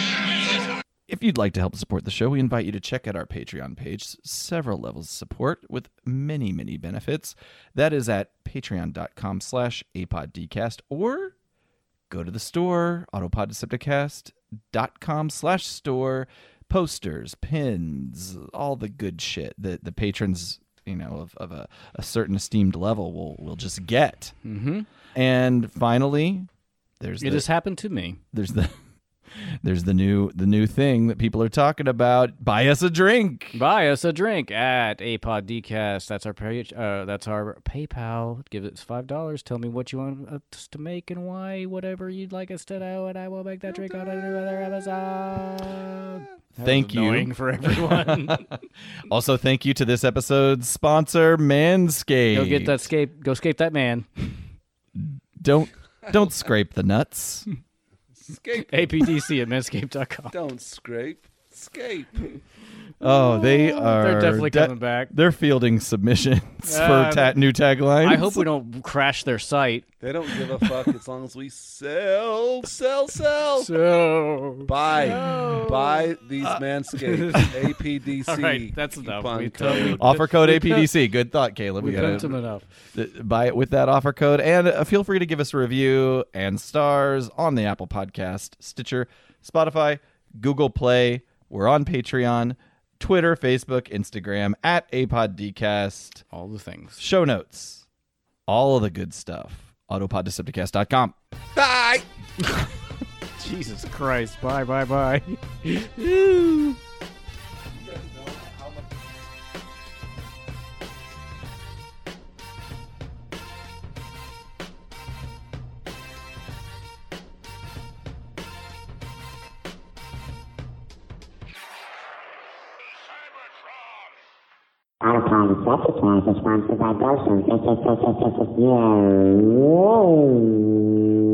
If you'd like to help support the show, we invite you to check out our Patreon page. Several levels of support with many, many benefits. That is at patreon.com slash apoddcast, or go to the store, autopoddecepticast.com slash store. Posters, pins, all the good shit that the patrons, you know, of, of a, a certain esteemed level will will just get. Mm-hmm. And finally, there's It the, has happened to me. there's the there's the new the new thing that people are talking about. Buy us a drink. Buy us a drink at apoddcast. That's our page. Uh, that's our PayPal. Give us five dollars. Tell me what you want us to make and why. Whatever you'd like us to know, and I will make that drink on another episode. That Thank was you. annoying for everyone. Also, thank you to this episode's sponsor, Manscaped. Go get that scape. Go scape that man. Don't don't scrape the nuts. Scape. A P D C at manscaped dot com. Don't scrape. Scape. Oh, they are They're definitely de- coming back. They're fielding submissions Uh, for ta- new taglines. I hope we don't crash their site. They don't give a fuck as long as we sell, sell, sell. So Buy. Buy these Manscaped. A P D C. All right, that's enough. coupon We code. totally- Offer code A P D C. Good thought, Caleb. we We gotta pimped them enough. th- buy it with that offer code, and uh, feel free to give us a review and stars on the Apple Podcast, Stitcher, Spotify, Google Play. We're on Patreon, Twitter, Facebook, Instagram at APodDcast. All the things. Show notes, all of the good stuff. autopoddecepticast dot com. Bye. Jesus Christ. Bye, bye, bye. Autopod Decepticons is sponsored by Bosun. It's a, it's a, it's a, yeah.